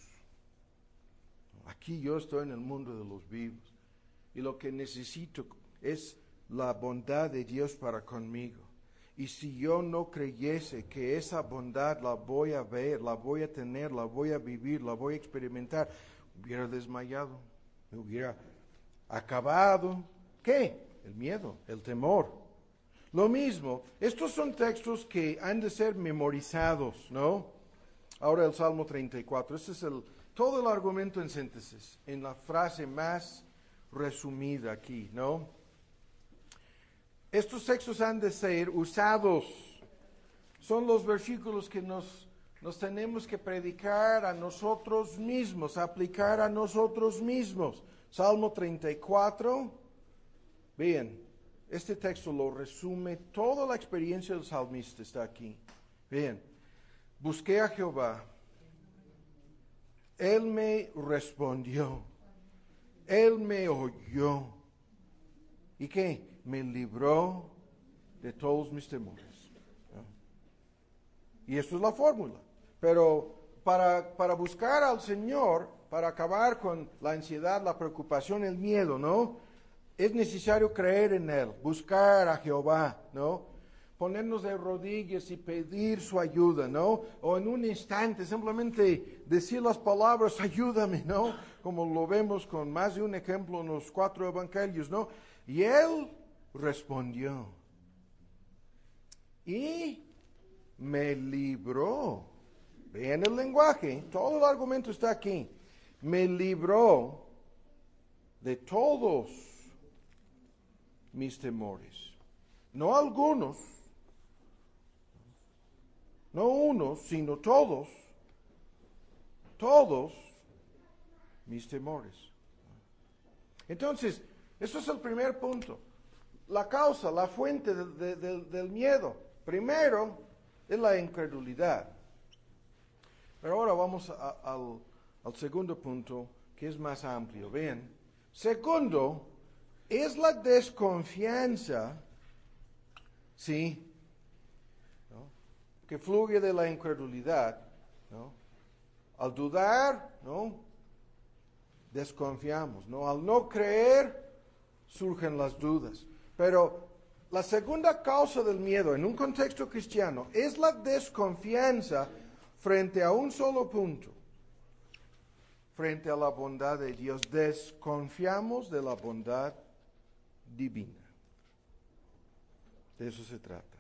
Aquí yo estoy en el mundo de los vivos y lo que necesito es la bondad de Dios para conmigo. Y si yo no creyese que esa bondad la voy a ver, la voy a tener, la voy a vivir, la voy a experimentar, hubiera desmayado, me hubiera acabado. ¿Qué? El miedo, el temor. Lo mismo, estos son textos que han de ser memorizados, ¿no? Ahora el Salmo 34, ese es todo el argumento en síntesis, en la frase más resumida aquí, ¿no? Estos textos han de ser usados. Son los versículos que nos tenemos que predicar a nosotros mismos, aplicar a nosotros mismos. Salmo 34, vean, este texto lo resume, toda la experiencia del salmista está aquí. Vean, busqué a Jehová, Él me respondió, Él me oyó. ¿Y qué? Me libró de todos mis temores. ¿No? Y esto es la fórmula. Pero para buscar al Señor, para acabar con la ansiedad, la preocupación, el miedo, ¿no? Es necesario creer en Él, buscar a Jehová, ¿no? Ponernos de rodillas y pedir su ayuda, ¿no? O en un instante simplemente decir las palabras, ayúdame, ¿no? Como lo vemos con más de un ejemplo en los 4 evangelios, ¿no? Y Él respondió y me libró. Vean el lenguaje, todo el argumento está aquí. Me libró de todos mis temores. No algunos, no unos, sino todos mis temores. Entonces, eso es el primer punto. La causa, la fuente del miedo. Primero es la incredulidad. Pero ahora vamos al segundo punto, que es más amplio. Vean, segundo es la desconfianza, ¿sí? ¿No? Que fluye de la incredulidad, ¿no? Al dudar, ¿no? Desconfiamos, ¿no? Al no creer, surgen las dudas. Pero la segunda causa del miedo en un contexto cristiano es la desconfianza frente a un solo punto, frente a la bondad de Dios. Desconfiamos de la bondad divina. De eso se trata.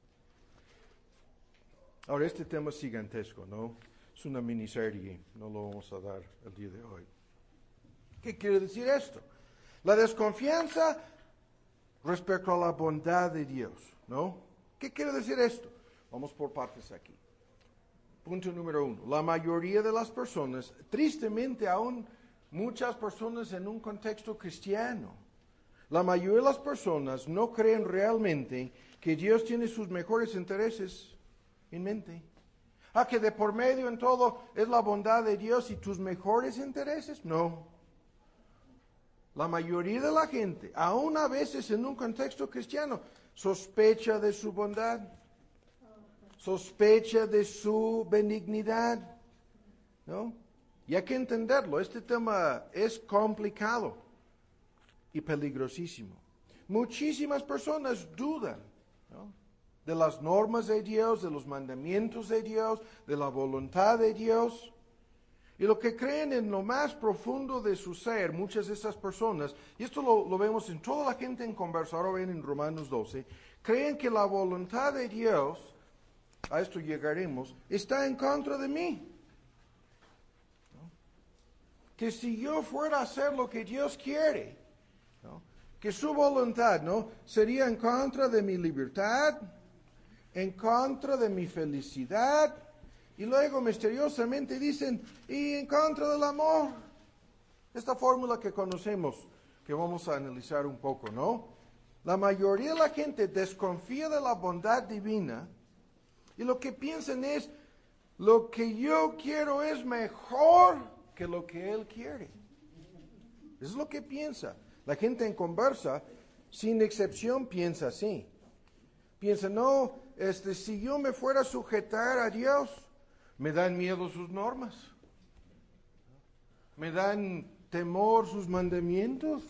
Ahora, este tema es gigantesco, ¿no? Es una miniserie, no lo vamos a dar el día de hoy. ¿Qué quiere decir esto? La desconfianza respecto a la bondad de Dios, ¿no? ¿Qué quiere decir esto? Vamos por partes aquí. Punto número 1. La mayoría de las personas, tristemente aún muchas personas en un contexto cristiano, la mayoría de las personas no creen realmente que Dios tiene sus mejores intereses en mente. Que de por medio en todo es la bondad de Dios y tus mejores intereses. No. La mayoría de la gente, aún a veces en un contexto cristiano, sospecha de su bondad, sospecha de su benignidad, ¿no? Y hay que entenderlo, este tema es complicado y peligrosísimo. Muchísimas personas dudan, ¿no?, de las normas de Dios, de los mandamientos de Dios, de la voluntad de Dios. Y lo que creen en lo más profundo de su ser, muchas de esas personas, y esto lo vemos en toda la gente en conversa, ahora ven en Romanos 12, creen que la voluntad de Dios, a esto llegaremos, está en contra de mí. ¿No? Que si yo fuera a hacer lo que Dios quiere, ¿no?, que su voluntad, ¿no?, sería en contra de mi libertad, en contra de mi felicidad, y luego misteriosamente dicen, y en contra del amor. Esta fórmula que conocemos, que vamos a analizar un poco, ¿no? La mayoría de la gente desconfía de la bondad divina, y lo que piensan es, lo que yo quiero es mejor que lo que Él quiere. Eso es lo que piensa. La gente en conversa, sin excepción, piensa así. Piensa, no, si yo me fuera a sujetar a Dios, me dan miedo sus normas. Me dan temor sus mandamientos.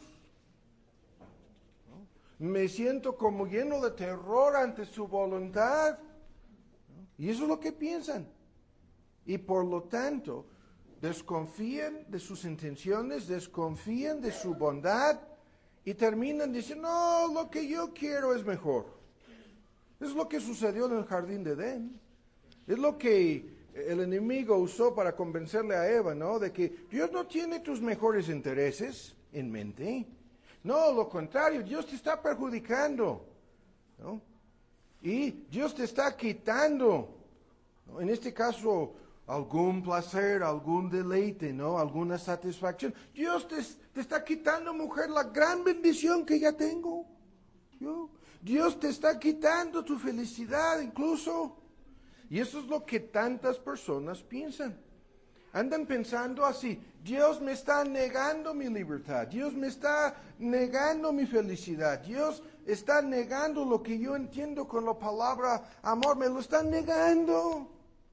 Me siento como lleno de terror ante su voluntad. Y eso es lo que piensan. Y por lo tanto, desconfían de sus intenciones, desconfían de su bondad y terminan diciendo, no, lo que yo quiero es mejor. Es lo que sucedió en el jardín de Edén. Es lo que el enemigo usó para convencerle a Eva, ¿no?, de que Dios no tiene tus mejores intereses en mente. No, lo contrario, Dios te está perjudicando, ¿no? Y Dios te está quitando, ¿no?, en este caso, algún placer, algún deleite, ¿no?, alguna satisfacción. Dios te está quitando, mujer, la gran bendición que ya tengo. Dios te está quitando tu felicidad incluso. Y eso es lo que tantas personas piensan. Andan pensando así, Dios me está negando mi libertad, Dios me está negando mi felicidad, Dios está negando lo que yo entiendo con la palabra amor, me lo está negando.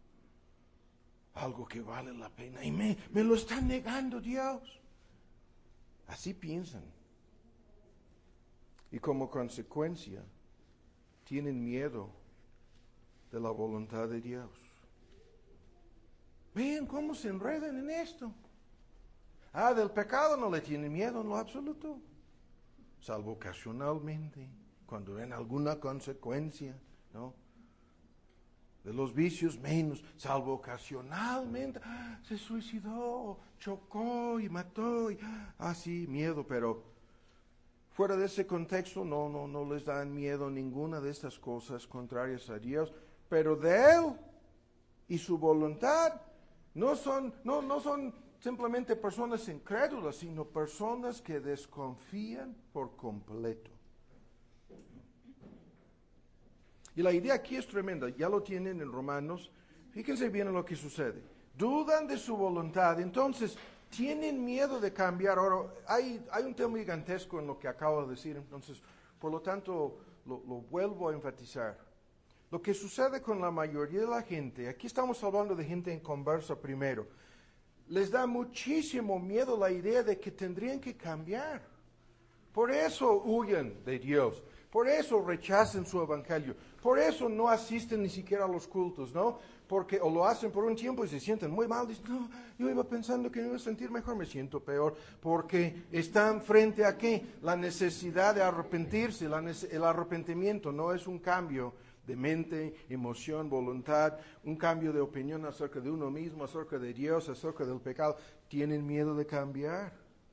Algo que vale la pena y me lo está negando Dios. Así piensan. Y como consecuencia, tienen miedo de la voluntad de Dios. Vean cómo se enredan en esto. Del pecado no le tienen miedo en lo absoluto, salvo ocasionalmente, cuando ven alguna consecuencia, ¿no? De los vicios menos, salvo ocasionalmente, se suicidó, chocó y mató, y sí, miedo, pero fuera de ese contexto no les dan miedo ninguna de estas cosas contrarias a Dios, pero de Él y su voluntad no son simplemente personas incrédulas, sino personas que desconfían por completo. Y la idea aquí es tremenda, ya lo tienen en Romanos, fíjense bien en lo que sucede. Dudan de su voluntad, entonces tienen miedo de cambiar. Ahora, hay un tema gigantesco en lo que acabo de decir, entonces, por lo tanto, lo vuelvo a enfatizar. Lo que sucede con la mayoría de la gente, aquí estamos hablando de gente en conversa primero, les da muchísimo miedo la idea de que tendrían que cambiar. Por eso huyen de Dios, por eso rechazan su evangelio, por eso no asisten ni siquiera a los cultos, ¿no? Porque o lo hacen por un tiempo y se sienten muy mal, dicen, no, yo iba pensando que me iba a sentir mejor, me siento peor, porque están frente a ¿qué? La necesidad de arrepentirse, el arrepentimiento no es un cambio de mente, emoción, voluntad, un cambio de opinión acerca de uno mismo, acerca de Dios, acerca del pecado. Tienen miedo de cambiar.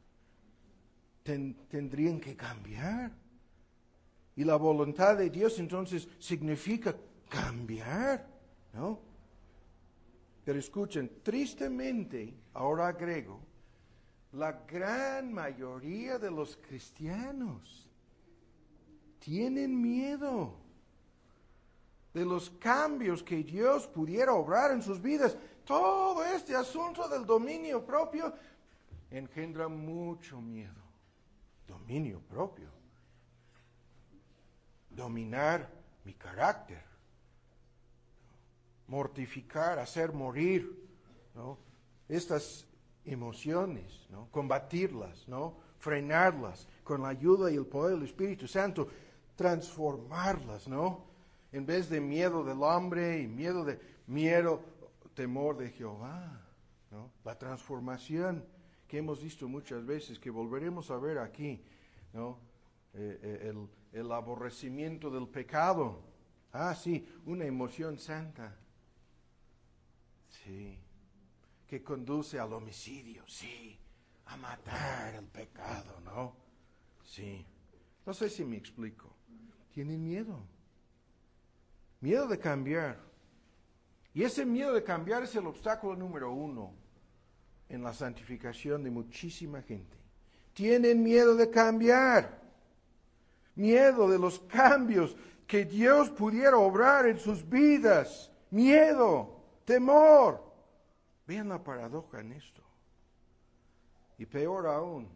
Tendrían que cambiar. Y la voluntad de Dios entonces significa cambiar, ¿no? Pero escuchen, tristemente, ahora agrego, la gran mayoría de los cristianos tienen miedo de los cambios que Dios pudiera obrar en sus vidas. Todo este asunto del dominio propio engendra mucho miedo. Dominio propio. Dominar mi carácter. Mortificar, hacer morir, ¿no?, estas emociones, ¿no? Combatirlas, ¿no? Frenarlas con la ayuda y el poder del Espíritu Santo, transformarlas, ¿no? En vez de miedo del hombre y temor de Jehová, ¿no? La transformación que hemos visto muchas veces, que volveremos a ver aquí, ¿no? El aborrecimiento del pecado. Ah, sí, una emoción santa. Sí. Que conduce al homicidio, sí. A matar el pecado, ¿no? Sí. No sé si me explico. Tienen miedo. Miedo de cambiar. Y ese miedo de cambiar es el obstáculo número 1 en la santificación de muchísima gente. Tienen miedo de cambiar. Miedo de los cambios que Dios pudiera obrar en sus vidas. Miedo, temor. Vean la paradoja en esto. Y peor aún,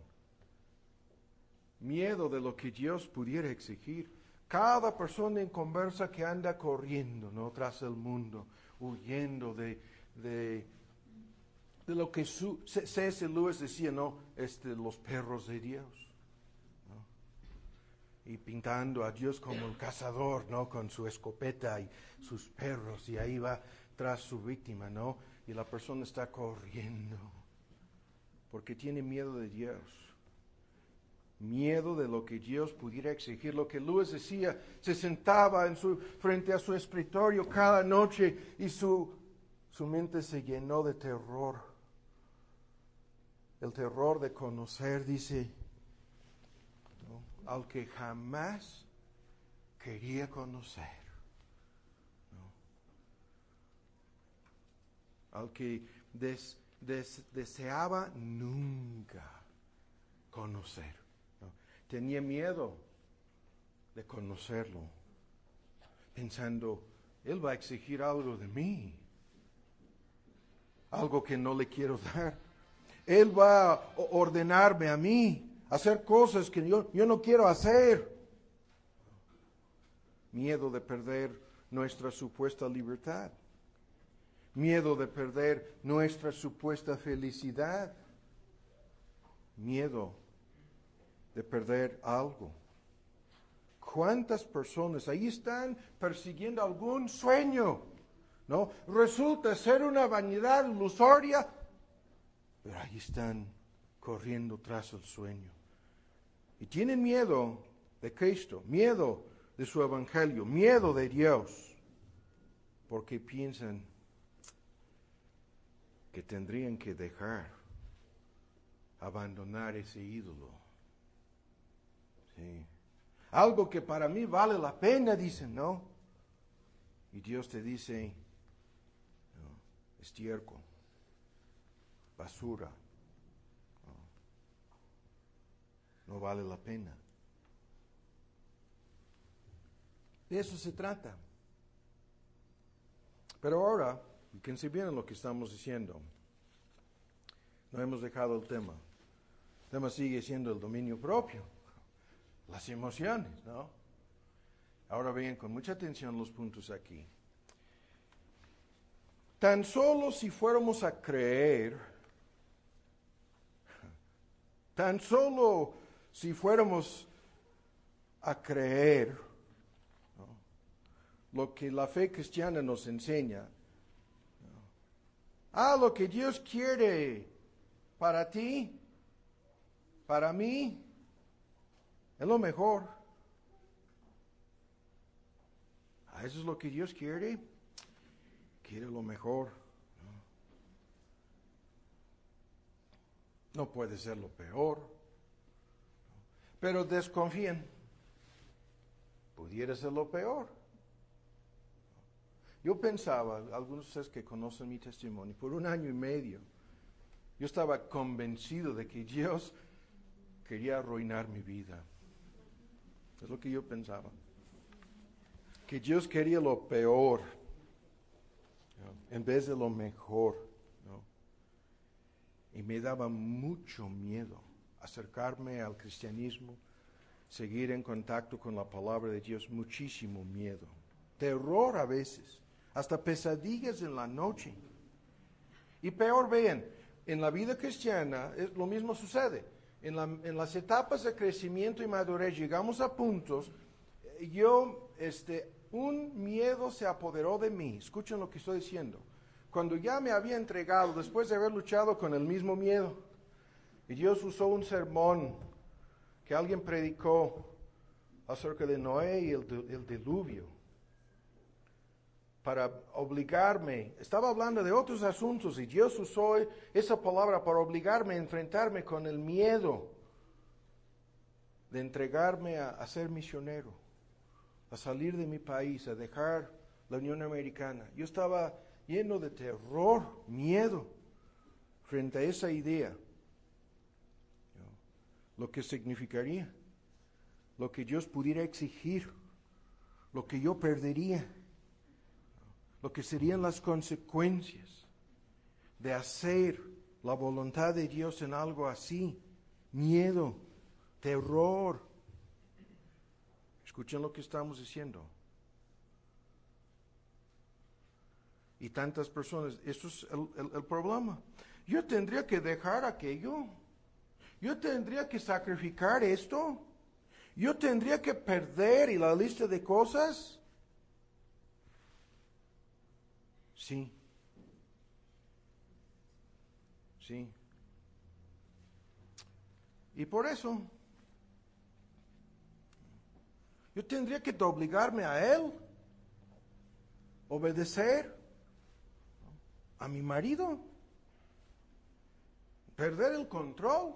miedo de lo que Dios pudiera exigir. Cada persona en conversa que anda corriendo, ¿no? Tras el mundo, huyendo de lo que C.S. Lewis decía, ¿no? Los perros de Dios, ¿no? Y pintando a Dios como el cazador, ¿no? Con su escopeta y sus perros, y ahí va tras su víctima, ¿no? Y la persona está corriendo porque tiene miedo de Dios. Miedo de lo que Dios pudiera exigir. Lo que Lewis decía, se sentaba frente a su escritorio cada noche y su mente se llenó de terror. El terror de conocer, dice, ¿no? Al que jamás quería conocer. ¿No? Al que deseaba nunca conocer. ¿No? Tenía miedo de conocerlo, pensando, Él va a exigir algo de mí, algo que no le quiero dar. Él va a ordenarme a mí, hacer cosas que yo no quiero hacer. Miedo de perder nuestra supuesta libertad. Miedo de perder nuestra supuesta felicidad. Miedo de perder algo. ¿Cuántas personas ahí están persiguiendo algún sueño? ¿No? Resulta ser una vanidad ilusoria, pero ahí están corriendo tras el sueño. Y tienen miedo de Cristo, miedo de su evangelio, miedo de Dios, porque piensan que tendrían que abandonar ese ídolo. Sí. Algo que para mí vale la pena, dicen, ¿no? Y Dios te dice, no, estiércol, basura, no vale la pena. De eso se trata. Pero ahora, fíjense bien en lo que estamos diciendo. No hemos dejado el tema. El tema sigue siendo el dominio propio, las emociones, ¿no? Ahora vean con mucha atención los puntos aquí. Tan solo si fuéramos a creer, tan solo si fuéramos a creer, ¿no? Lo que la fe cristiana nos enseña, ¿no? Lo que Dios quiere para ti, para mí, es lo mejor. Eso es lo que Dios quiere. Quiere lo mejor. No puede ser lo peor. Pero desconfíen. Pudiera ser lo peor. Yo pensaba, algunos de ustedes que conocen mi testimonio, por 1 año y medio, yo estaba convencido de que Dios quería arruinar mi vida. Es lo que yo pensaba. Que Dios quería lo peor, ¿no? En vez de lo mejor, ¿no? Y me daba mucho miedo acercarme al cristianismo, seguir en contacto con la palabra de Dios, muchísimo miedo. Terror a veces, hasta pesadillas en la noche. Y peor, vean, en la vida cristiana lo mismo sucede. En las etapas de crecimiento y madurez llegamos a puntos, un miedo se apoderó de mí. Escuchen lo que estoy diciendo. Cuando ya me había entregado, después de haber luchado con el mismo miedo, y Dios usó un sermón que alguien predicó acerca de Noé y el diluvio, para obligarme, estaba hablando de otros asuntos y Dios usó esa palabra para obligarme a enfrentarme con el miedo de entregarme a ser misionero, a salir de mi país, a dejar la Unión Americana. Yo estaba lleno de terror, miedo, frente a esa idea. Lo que significaría, lo que Dios pudiera exigir, lo que yo perdería, lo que serían las consecuencias de hacer la voluntad de Dios en algo así. Miedo, terror. Escuchen lo que estamos diciendo. Y tantas personas, eso es el problema. Yo tendría que dejar aquello. Yo tendría que sacrificar esto. Yo tendría que perder y la lista de cosas. Sí. Sí. Y por eso, yo tendría que obligarme a él, obedecer a mi marido, perder el control.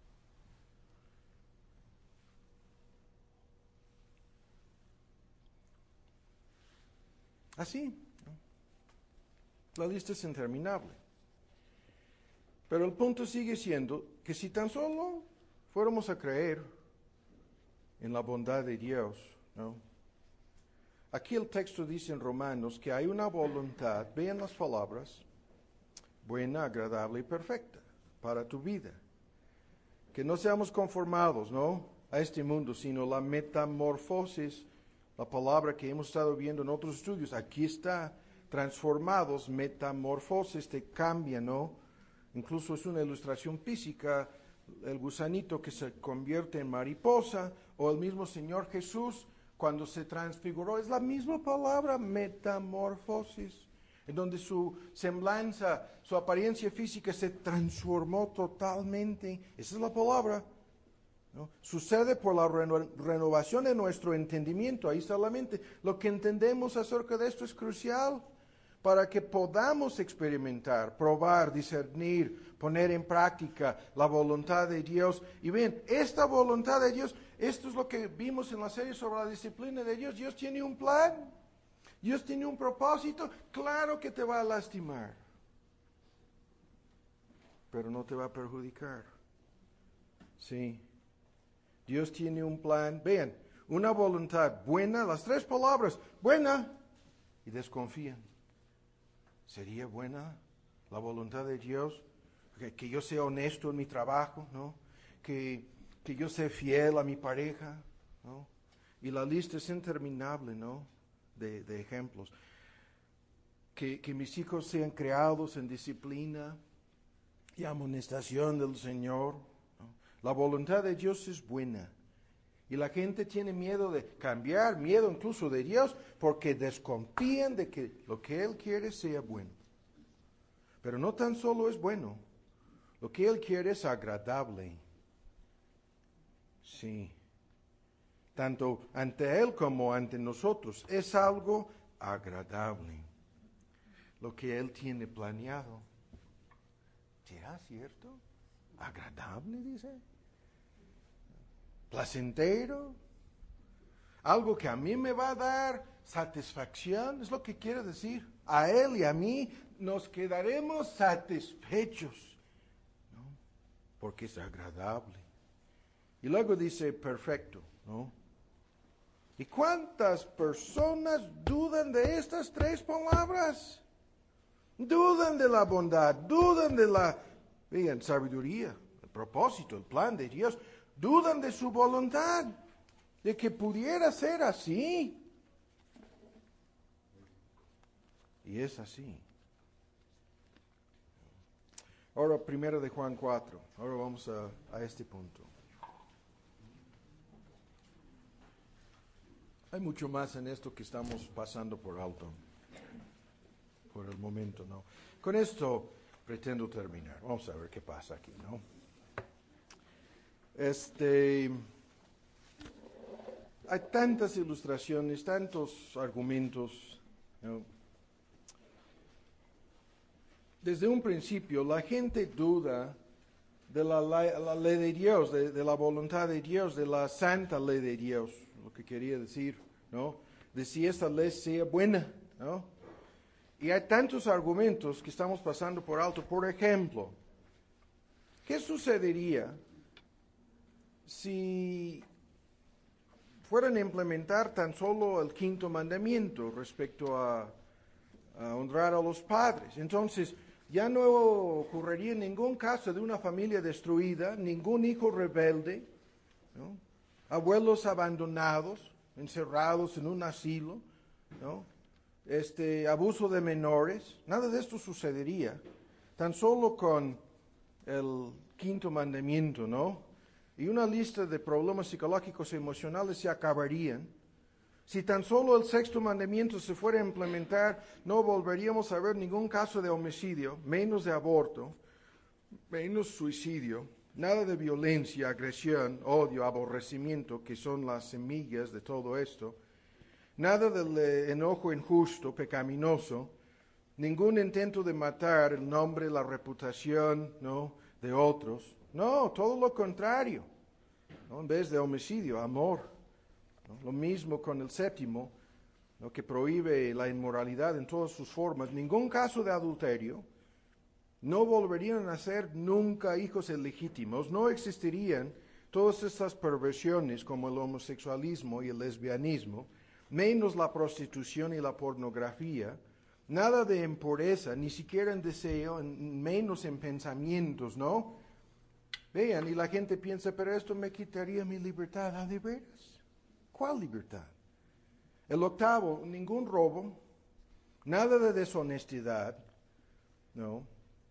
Así, la lista es interminable. Pero el punto sigue siendo que si tan solo fuéramos a creer en la bondad de Dios, ¿no? Aquí el texto dice en Romanos que hay una voluntad, vean las palabras, buena, agradable y perfecta para tu vida. Que no seamos conformados, ¿no?, a este mundo, sino la metamorfosis, la palabra que hemos estado viendo en otros estudios. Aquí está, transformados, metamorfosis, te cambia, ¿no? Incluso es una ilustración física, el gusanito que se convierte en mariposa, o el mismo Señor Jesús cuando se transfiguró. Es la misma palabra, metamorfosis, en donde su semblanza, su apariencia física se transformó totalmente. Esa es la palabra, ¿no? Sucede por la renovación de nuestro entendimiento. Ahí está la mente. Lo que entendemos acerca de esto es crucial para que podamos experimentar, probar, discernir, poner en práctica la voluntad de Dios. Y ven, esta voluntad de Dios, esto es lo que vimos en la serie sobre la disciplina de Dios. Dios tiene un plan, Dios tiene un propósito. Claro que te va a lastimar, pero no te va a perjudicar. Sí, Dios tiene un plan. Vean, una voluntad buena, las tres palabras, buena, y desconfían. ¿Sería buena la voluntad de Dios? Que yo sea honesto en mi trabajo, ¿no? Que yo sea fiel a mi pareja, ¿no? Y la lista es interminable, ¿no?, de ejemplos. Que mis hijos sean criados en disciplina y amonestación del Señor, ¿no? La voluntad de Dios es buena. Y la gente tiene miedo de cambiar, miedo incluso de Dios, porque desconfían de que lo que Él quiere sea bueno. Pero no tan solo es bueno, lo que Él quiere es agradable. Sí. Tanto ante Él como ante nosotros es algo agradable. Lo que Él tiene planeado. ¿Será cierto? ¿Agradable, dice? ¿Placentero? Algo que a mí me va a dar satisfacción, es lo que quiere decir. A Él y a mí nos quedaremos satisfechos, ¿no?, porque es agradable. Y luego dice perfecto, ¿no? ¿Y cuántas personas dudan de estas tres palabras? Dudan de la bondad, dudan de la, vean, sabiduría, el propósito, el plan de Dios. Dudan de su voluntad, de que pudiera ser así. Y es así. Ahora, primero de Juan 4. Ahora vamos a este punto. Hay mucho más en esto que estamos pasando por alto, por el momento, ¿no? Con esto pretendo terminar. Vamos a ver qué pasa aquí, ¿no? Hay tantas ilustraciones, tantos argumentos, ¿no? Desde un principio, la gente duda de la ley de Dios, de la voluntad de Dios, de la santa ley de Dios, lo que quería decir, ¿no? De si esta ley sea buena, ¿no? Y hay tantos argumentos que estamos pasando por alto. Por ejemplo, ¿qué sucedería si fueran a implementar tan solo el quinto mandamiento respecto a honrar a los padres? Entonces, ya no ocurriría ningún caso de una familia destruida, ningún hijo rebelde, ¿no? Abuelos abandonados, encerrados en un asilo, ¿no? Abuso de menores, nada de esto sucedería, tan solo con el quinto mandamiento, ¿no? Y una lista de problemas psicológicos y emocionales se acabarían. Si tan solo el sexto mandamiento se fuera a implementar, no volveríamos a ver ningún caso de homicidio, menos de aborto, menos suicidio, nada de violencia, agresión, odio, aborrecimiento, que son las semillas de todo esto, nada del enojo injusto, pecaminoso, ningún intento de matar el nombre, la reputación, ¿no?, de otros. No, todo lo contrario, ¿no? En vez de homicidio, amor. ¿No? Lo mismo con el séptimo, ¿no?, que prohíbe la inmoralidad en todas sus formas. Ningún caso de adulterio. No volverían a ser nunca hijos ilegítimos. No existirían todas estas perversiones como el homosexualismo y el lesbianismo, menos la prostitución y la pornografía. Nada de impureza, ni siquiera en deseo, menos en pensamientos, ¿no? Vean, y la gente piensa, pero esto me quitaría mi libertad. ¿Ah, de veras? ¿Cuál libertad? El octavo, ningún robo, nada de deshonestidad, ¿no?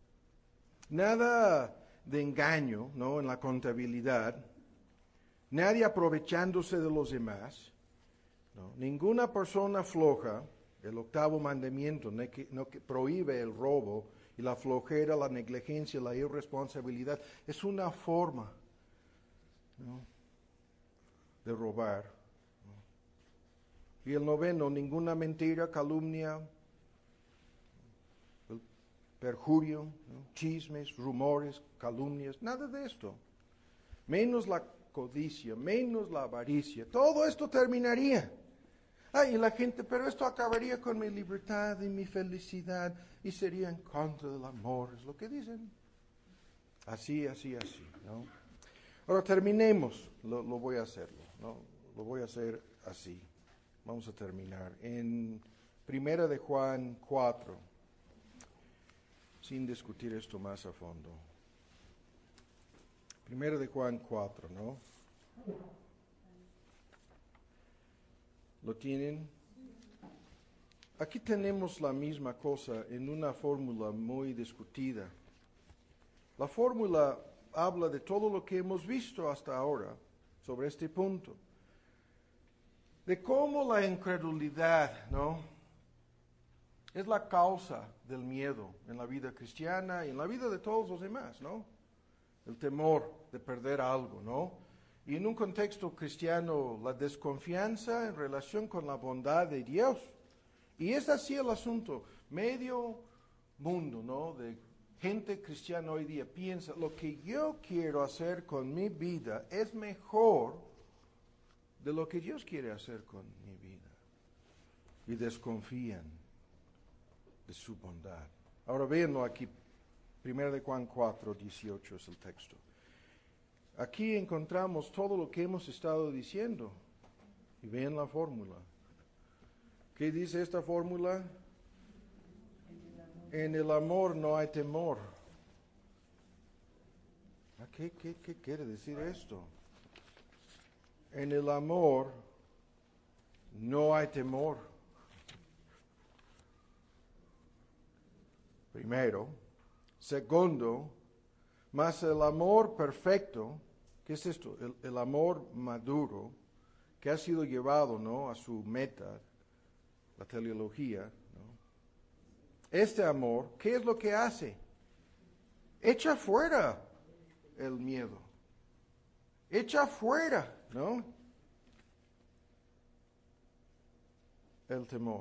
Nada de engaño, ¿no?, en la contabilidad, nadie aprovechándose de los demás, ¿no? Ninguna persona floja. El octavo mandamiento que prohíbe el robo y la flojera, la negligencia, la irresponsabilidad. Es una forma, ¿no?, de robar, ¿no? Y el noveno, ninguna mentira, calumnia, perjurio, ¿no?, chismes, rumores, calumnias, nada de esto. Menos la codicia, menos la avaricia. Todo esto terminaría. Y la gente, pero esto acabaría con mi libertad y mi felicidad y sería en contra del amor, es lo que dicen. Así, ¿no? Ahora terminemos, lo voy a hacerlo, ¿no? Lo voy a hacer así. Vamos a terminar en 1 de Juan 4, sin discutir esto más a fondo. 1 de Juan 4, ¿no? ¿Lo tienen? Aquí tenemos la misma cosa en una fórmula muy discutida. La fórmula habla de todo lo que hemos visto hasta ahora sobre este punto. De cómo la incredulidad, ¿no?, es la causa del miedo en la vida cristiana y en la vida de todos los demás, ¿no? El temor de perder algo, ¿no? Y en un contexto cristiano, la desconfianza en relación con la bondad de Dios. Y es así el asunto. Medio mundo, ¿no?, de gente cristiana hoy día piensa, lo que yo quiero hacer con mi vida es mejor de lo que Dios quiere hacer con mi vida. Y desconfían de su bondad. Ahora véanlo aquí. 1 de Juan 4, 18 es el texto. Aquí encontramos todo lo que hemos estado diciendo. Y vean la fórmula. ¿Qué dice esta fórmula? En el amor no hay temor. ¿Qué quiere decir esto? En el amor no hay temor. Primero. Segundo, mas el amor perfecto, ¿qué es esto? El amor maduro, que ha sido llevado, ¿no?, a su meta, la teleología, ¿no? Este amor, ¿qué es lo que hace? Echa fuera el miedo. Echa fuera, ¿no?, el temor.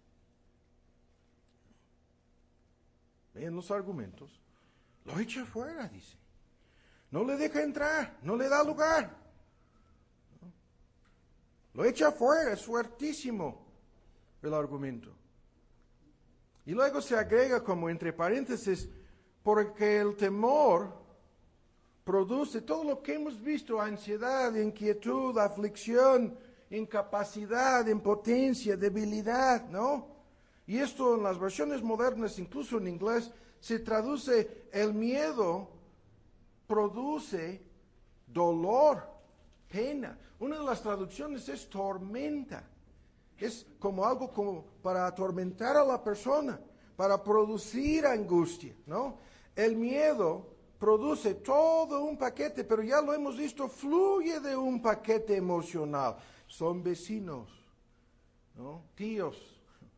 Vean los argumentos. Lo echa fuera, dice. No le deja entrar, no le da lugar. ¿No? Lo echa fuera, es fuertísimo el argumento. Y luego se agrega como entre paréntesis, porque el temor produce todo lo que hemos visto: ansiedad, inquietud, aflicción, incapacidad, impotencia, debilidad, ¿no? Y esto en las versiones modernas, incluso en inglés, se traduce: el miedo produce dolor, pena. Una de las traducciones es tormenta. Es como algo como para atormentar a la persona, para producir angustia, ¿no? El miedo produce todo un paquete, pero ya lo hemos visto, fluye de un paquete emocional. Son vecinos, ¿no?, tíos,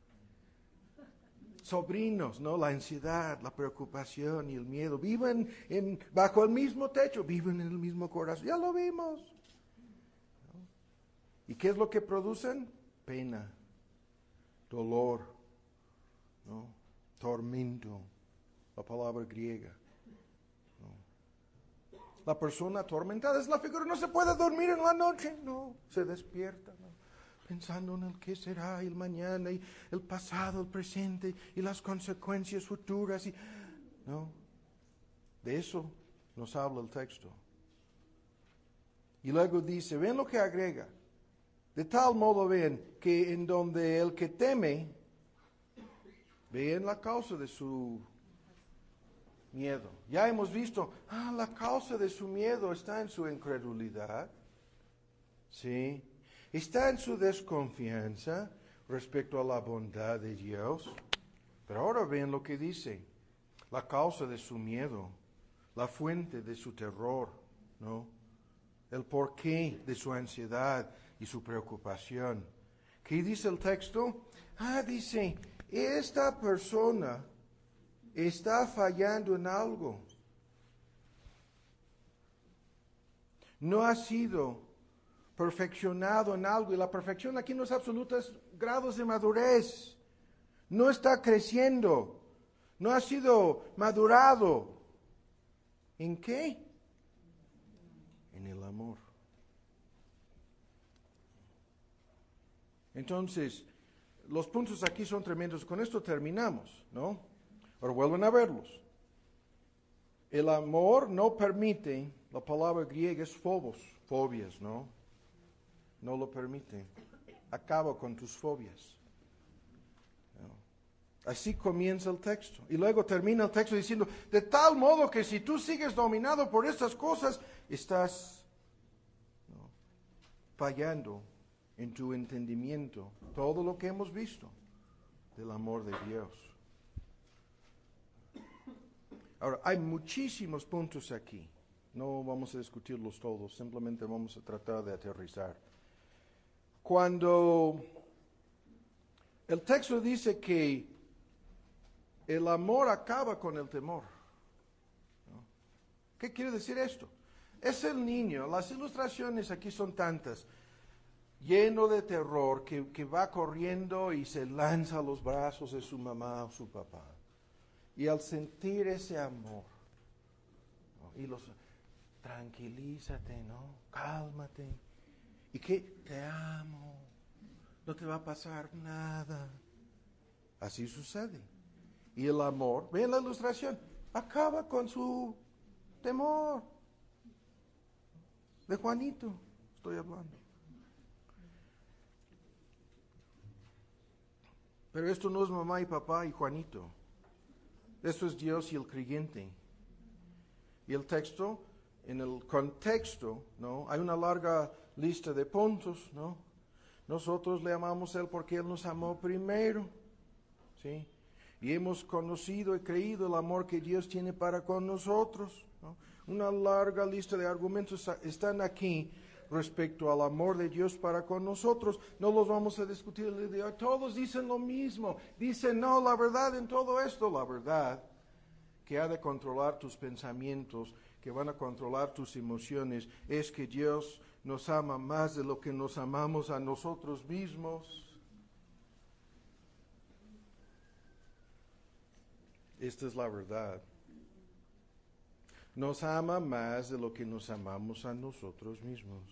sobrinos, ¿no? La ansiedad, la preocupación y el miedo viven bajo el mismo techo, viven en el mismo corazón. Ya lo vimos, ¿no? ¿Y qué es lo que producen? Pena, dolor, ¿no?, tormento, la palabra griega, ¿no? La persona atormentada es la figura, no se puede dormir en la noche, no, se despierta, ¿no?, pensando en el qué será, el mañana, y el pasado, el presente, y las consecuencias futuras, ¿no? De eso nos habla el texto. Y luego dice, ven lo que agrega: de tal modo, ven, que en donde el que teme, ven la causa de su miedo. Ya hemos visto, la causa de su miedo está en su incredulidad, ¿sí? Está en su desconfianza respecto a la bondad de Dios. Pero ahora ven lo que dice: la causa de su miedo, la fuente de su terror, ¿no?, el porqué de su ansiedad y su preocupación. ¿Qué dice el texto? Dice, esta persona está fallando en algo. No ha sido perfeccionado en algo, y la perfección aquí no es absoluta, es grados de madurez. No está creciendo, no ha sido madurado. ¿En qué? En el amor. Entonces, los puntos aquí son tremendos. Con esto terminamos, ¿no? Ahora vuelven a verlos. El amor no permite, la palabra griega es phobos, fobias, ¿no? No lo permite. Acaba con tus fobias. ¿No? Así comienza el texto. Y luego termina el texto diciendo, de tal modo que si tú sigues dominado por estas cosas, estás, ¿no?, fallando en tu entendimiento. Todo lo que hemos visto del amor de Dios. Ahora, hay muchísimos puntos aquí. No vamos a discutirlos todos, simplemente vamos a tratar de aterrizar. Cuando el texto dice que el amor acaba con el temor, ¿no? ¿Qué quiere decir esto? Es el niño, las ilustraciones aquí son tantas, lleno de terror, que va corriendo y se lanza a los brazos de su mamá o su papá. Y al sentir ese amor, ¿no?, y los tranquilízate, ¿no?, cálmate, y que te amo, no te va a pasar nada. Así sucede. Y el amor, ven la ilustración, acaba con su temor. De Juanito estoy hablando. Pero esto no es mamá y papá y Juanito. Esto es Dios y el creyente. Y el texto, en el contexto, ¿no?, hay una larga lista de puntos, ¿no? Nosotros le amamos a Él porque Él nos amó primero, ¿sí? y hemos conocido y creído el amor que Dios tiene para con nosotros, ¿no? Una larga lista de argumentos están aquí respecto al amor de Dios para con nosotros. No los vamos a discutir el día de hoy. Todos dicen lo mismo. Dicen, no, la verdad en todo esto, la verdad que ha de controlar tus pensamientos, que van a controlar tus emociones, es que Dios nos ama más de lo que nos amamos a nosotros mismos. Esta es la verdad. Nos ama más de lo que nos amamos a nosotros mismos.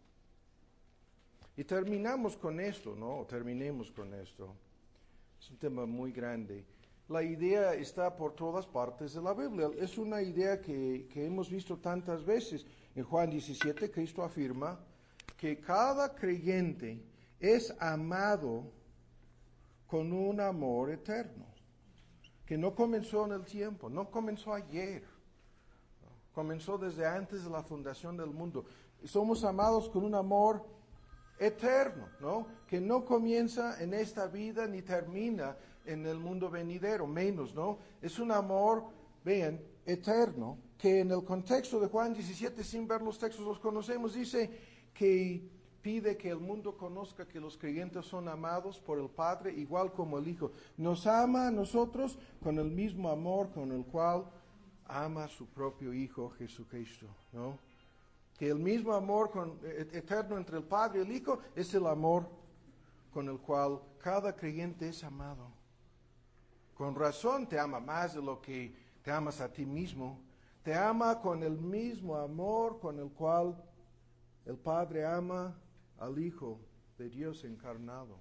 Y terminamos con esto, ¿no? Terminemos con esto. Es un tema muy grande. La idea está por todas partes de la Biblia. Es una idea que hemos visto tantas veces. En Juan 17, Cristo afirma que cada creyente es amado con un amor eterno, que no comenzó en el tiempo, no comenzó ayer, comenzó desde antes de la fundación del mundo. Somos amados con un amor eterno, ¿no? Que no comienza en esta vida ni termina en el mundo venidero, menos, ¿no? Es un amor, vean, eterno, que en el contexto de Juan 17, sin ver los textos, los conocemos, dice que pide que el mundo conozca que los creyentes son amados por el Padre, igual como el Hijo. Nos ama a nosotros con el mismo amor con el cual ama a su propio Hijo Jesucristo, ¿no? Que el mismo amor eterno entre el Padre y el Hijo es el amor con el cual cada creyente es amado. Con razón te ama más de lo que te amas a ti mismo. Te ama con el mismo amor con el cual el Padre ama al Hijo de Dios encarnado.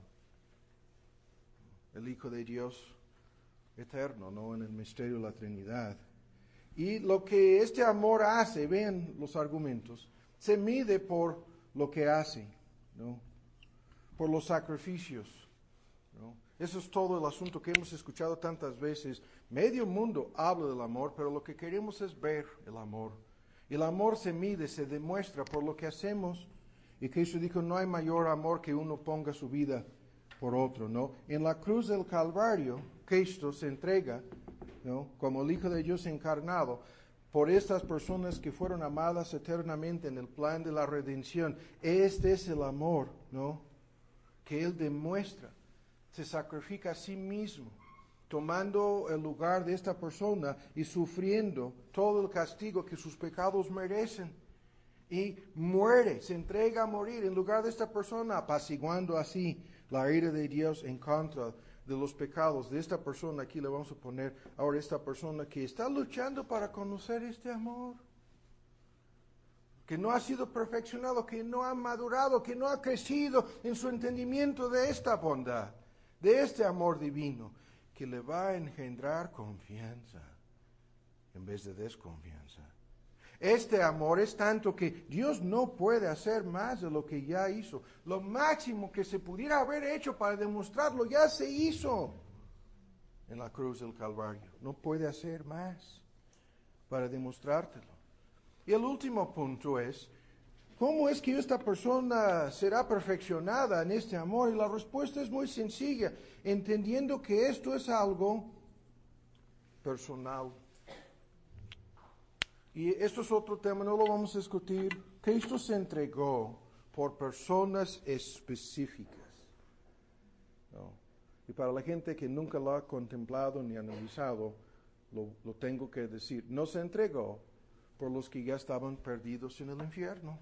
El Hijo de Dios eterno, ¿no? En el misterio de la Trinidad. Y lo que este amor hace, vean los argumentos, se mide por lo que hace, ¿no? Por los sacrificios, ¿no? Eso es todo el asunto que hemos escuchado tantas veces. Medio mundo habla del amor, pero lo que queremos es ver el amor. Y el amor se mide, se demuestra por lo que hacemos. Y Cristo dijo, no hay mayor amor que uno ponga su vida por otro, ¿no? En la cruz del Calvario, Cristo se entrega, ¿no? Como el Hijo de Dios encarnado, por estas personas que fueron amadas eternamente en el plan de la redención. Este es el amor, ¿no? Que Él demuestra. Se sacrifica a sí mismo, tomando el lugar de esta persona y sufriendo todo el castigo que sus pecados merecen. Y muere, se entrega a morir en lugar de esta persona, apaciguando así la ira de Dios en contra de los pecados de esta persona. Aquí le vamos a poner ahora esta persona que está luchando para conocer este amor, que no ha sido perfeccionado, que no ha madurado, que no ha crecido en su entendimiento de esta bondad, de este amor divino, que le va a engendrar confianza en vez de desconfianza. Este amor es tanto que Dios no puede hacer más de lo que ya hizo. Lo máximo que se pudiera haber hecho para demostrarlo ya se hizo en la cruz del Calvario. No puede hacer más para demostrártelo. Y el último punto es, ¿cómo es que esta persona será perfeccionada en este amor? Y la respuesta es muy sencilla, entendiendo que esto es algo personal. Y esto es otro tema, no lo vamos a discutir. Cristo se entregó por personas específicas, ¿no? Y para la gente que nunca lo ha contemplado ni analizado, lo tengo que decir. No se entregó por los que ya estaban perdidos en el infierno.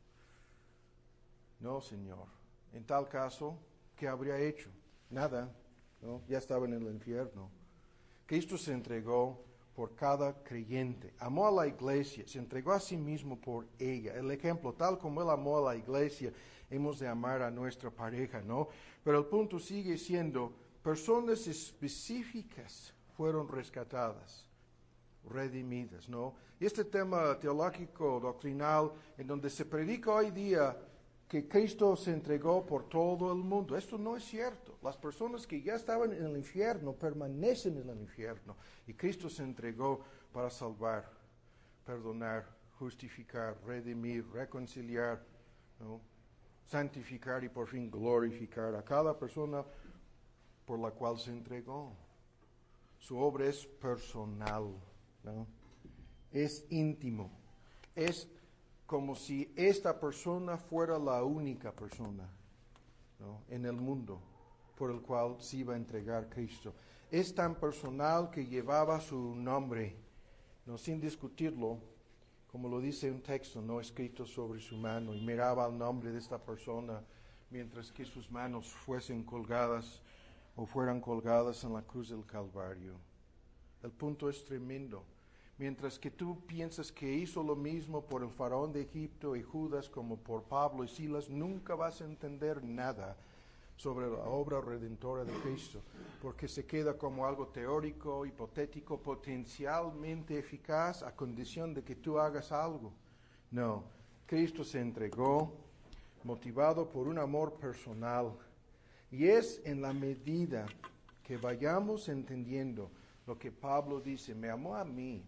No, Señor. En tal caso, ¿qué habría hecho? Nada, ¿no? Ya estaban en el infierno. Cristo se entregó por cada creyente. Amó a la iglesia, se entregó a sí mismo por ella. El ejemplo, tal como Él amó a la iglesia, hemos de amar a nuestra pareja, ¿no? Pero el punto sigue siendo, personas específicas fueron rescatadas, redimidas, ¿no? Y este tema teológico, doctrinal, en donde se predica hoy día que Cristo se entregó por todo el mundo. Esto no es cierto. Las personas que ya estaban en el infierno permanecen en el infierno. Y Cristo se entregó para salvar, perdonar, justificar, redimir, reconciliar, ¿no? Santificar y por fin glorificar a cada persona por la cual se entregó. Su obra es personal, ¿no? Es íntimo. Es como si esta persona fuera la única persona, ¿no?, en el mundo por el cual se iba a entregar Cristo. Es tan personal que llevaba su nombre, ¿no?, sin discutirlo, como lo dice un texto no escrito sobre su mano, y miraba el nombre de esta persona mientras que sus manos fuesen colgadas o fueran colgadas en la cruz del Calvario. El punto es tremendo. Mientras que tú piensas que hizo lo mismo por el faraón de Egipto y Judas como por Pablo y Silas, nunca vas a entender nada sobre la obra redentora de Cristo, porque se queda como algo teórico, hipotético, potencialmente eficaz a condición de que tú hagas algo. No, Cristo se entregó motivado por un amor personal, y es en la medida que vayamos entendiendo lo que Pablo dice: me amó a mí,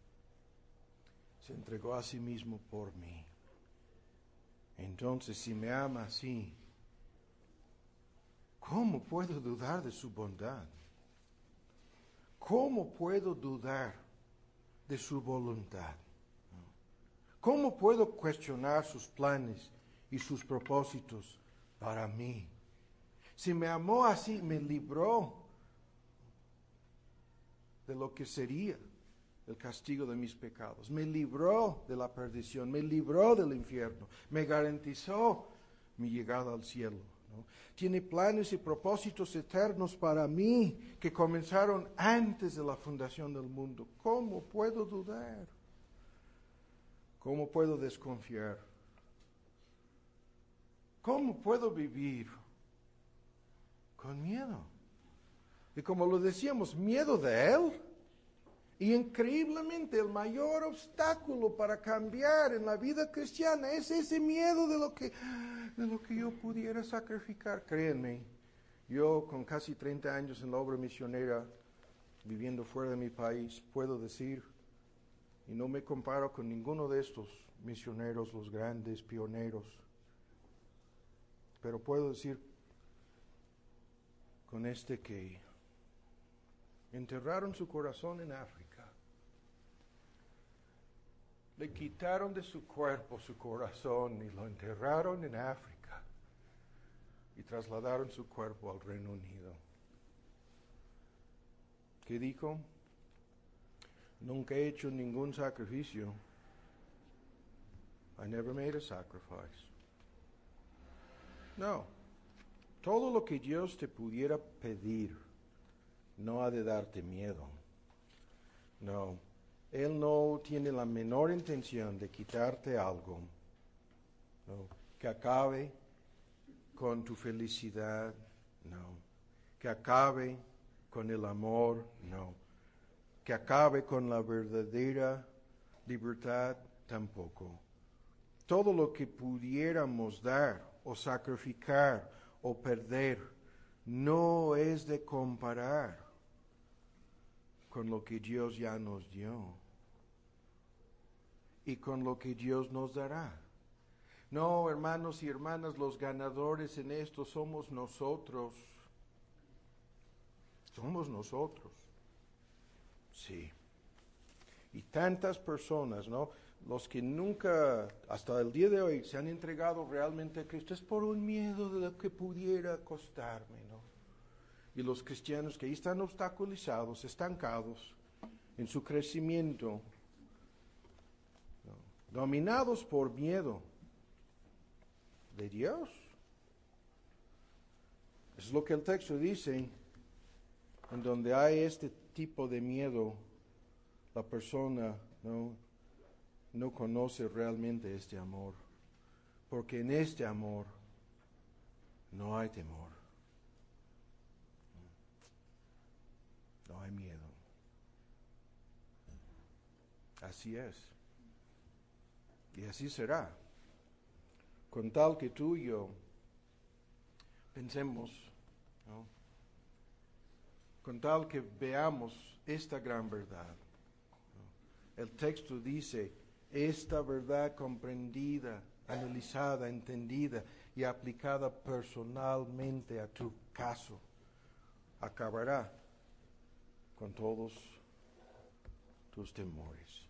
se entregó a sí mismo por mí. Entonces, si me ama así, ¿cómo puedo dudar de su bondad? ¿Cómo puedo dudar de su voluntad? ¿Cómo puedo cuestionar sus planes y sus propósitos para mí? Si me amó así, me libró de lo que sería el castigo de mis pecados, me libró de la perdición, me libró del infierno, me garantizó mi llegada al cielo, ¿no? Tiene planes y propósitos eternos para mí que comenzaron antes de la fundación del mundo. ¿Cómo puedo dudar? ¿Cómo puedo desconfiar? ¿Cómo puedo vivir con miedo? Y como lo decíamos, miedo de Él. Y increíblemente el mayor obstáculo para cambiar en la vida cristiana es ese miedo de lo que yo pudiera sacrificar. Créanme, yo con casi 30 años en la obra misionera, viviendo fuera de mi país, puedo decir, y no me comparo con ninguno de estos misioneros, los grandes pioneros, pero puedo decir con este que enterraron su corazón en África. Le quitaron de su cuerpo su corazón y lo enterraron en África y trasladaron su cuerpo al Reino Unido. ¿Qué dijo? Nunca he hecho ningún sacrificio. I never made a sacrifice. No. Todo lo que Dios te pudiera pedir no ha de darte miedo. No. Él no tiene la menor intención de quitarte algo, no, que acabe con tu felicidad, no, que acabe con el amor, no, que acabe con la verdadera libertad, tampoco. Todo lo que pudiéramos dar o sacrificar o perder no es de comparar con lo que Dios ya nos dio y con lo que Dios nos dará. No, hermanos y hermanas, los ganadores en esto somos nosotros. Somos nosotros. Sí. Y tantas personas, ¿no? Los que nunca, hasta el día de hoy, se han entregado realmente a Cristo, es por un miedo de lo que pudiera costarme, ¿no? Y los cristianos que ahí están obstaculizados, estancados en su crecimiento, ¿no?, dominados por miedo de Dios. Es lo que el texto dice. En donde hay este tipo de miedo, la persona no conoce realmente este amor. Porque en este amor no hay temor. No hay miedo. Así es. Y así será. Con tal que tú y yo pensemos, ¿no?, con tal que veamos esta gran verdad, ¿no? El texto dice, esta verdad comprendida, analizada, entendida y aplicada personalmente a tu caso, acabará con todos tus temores.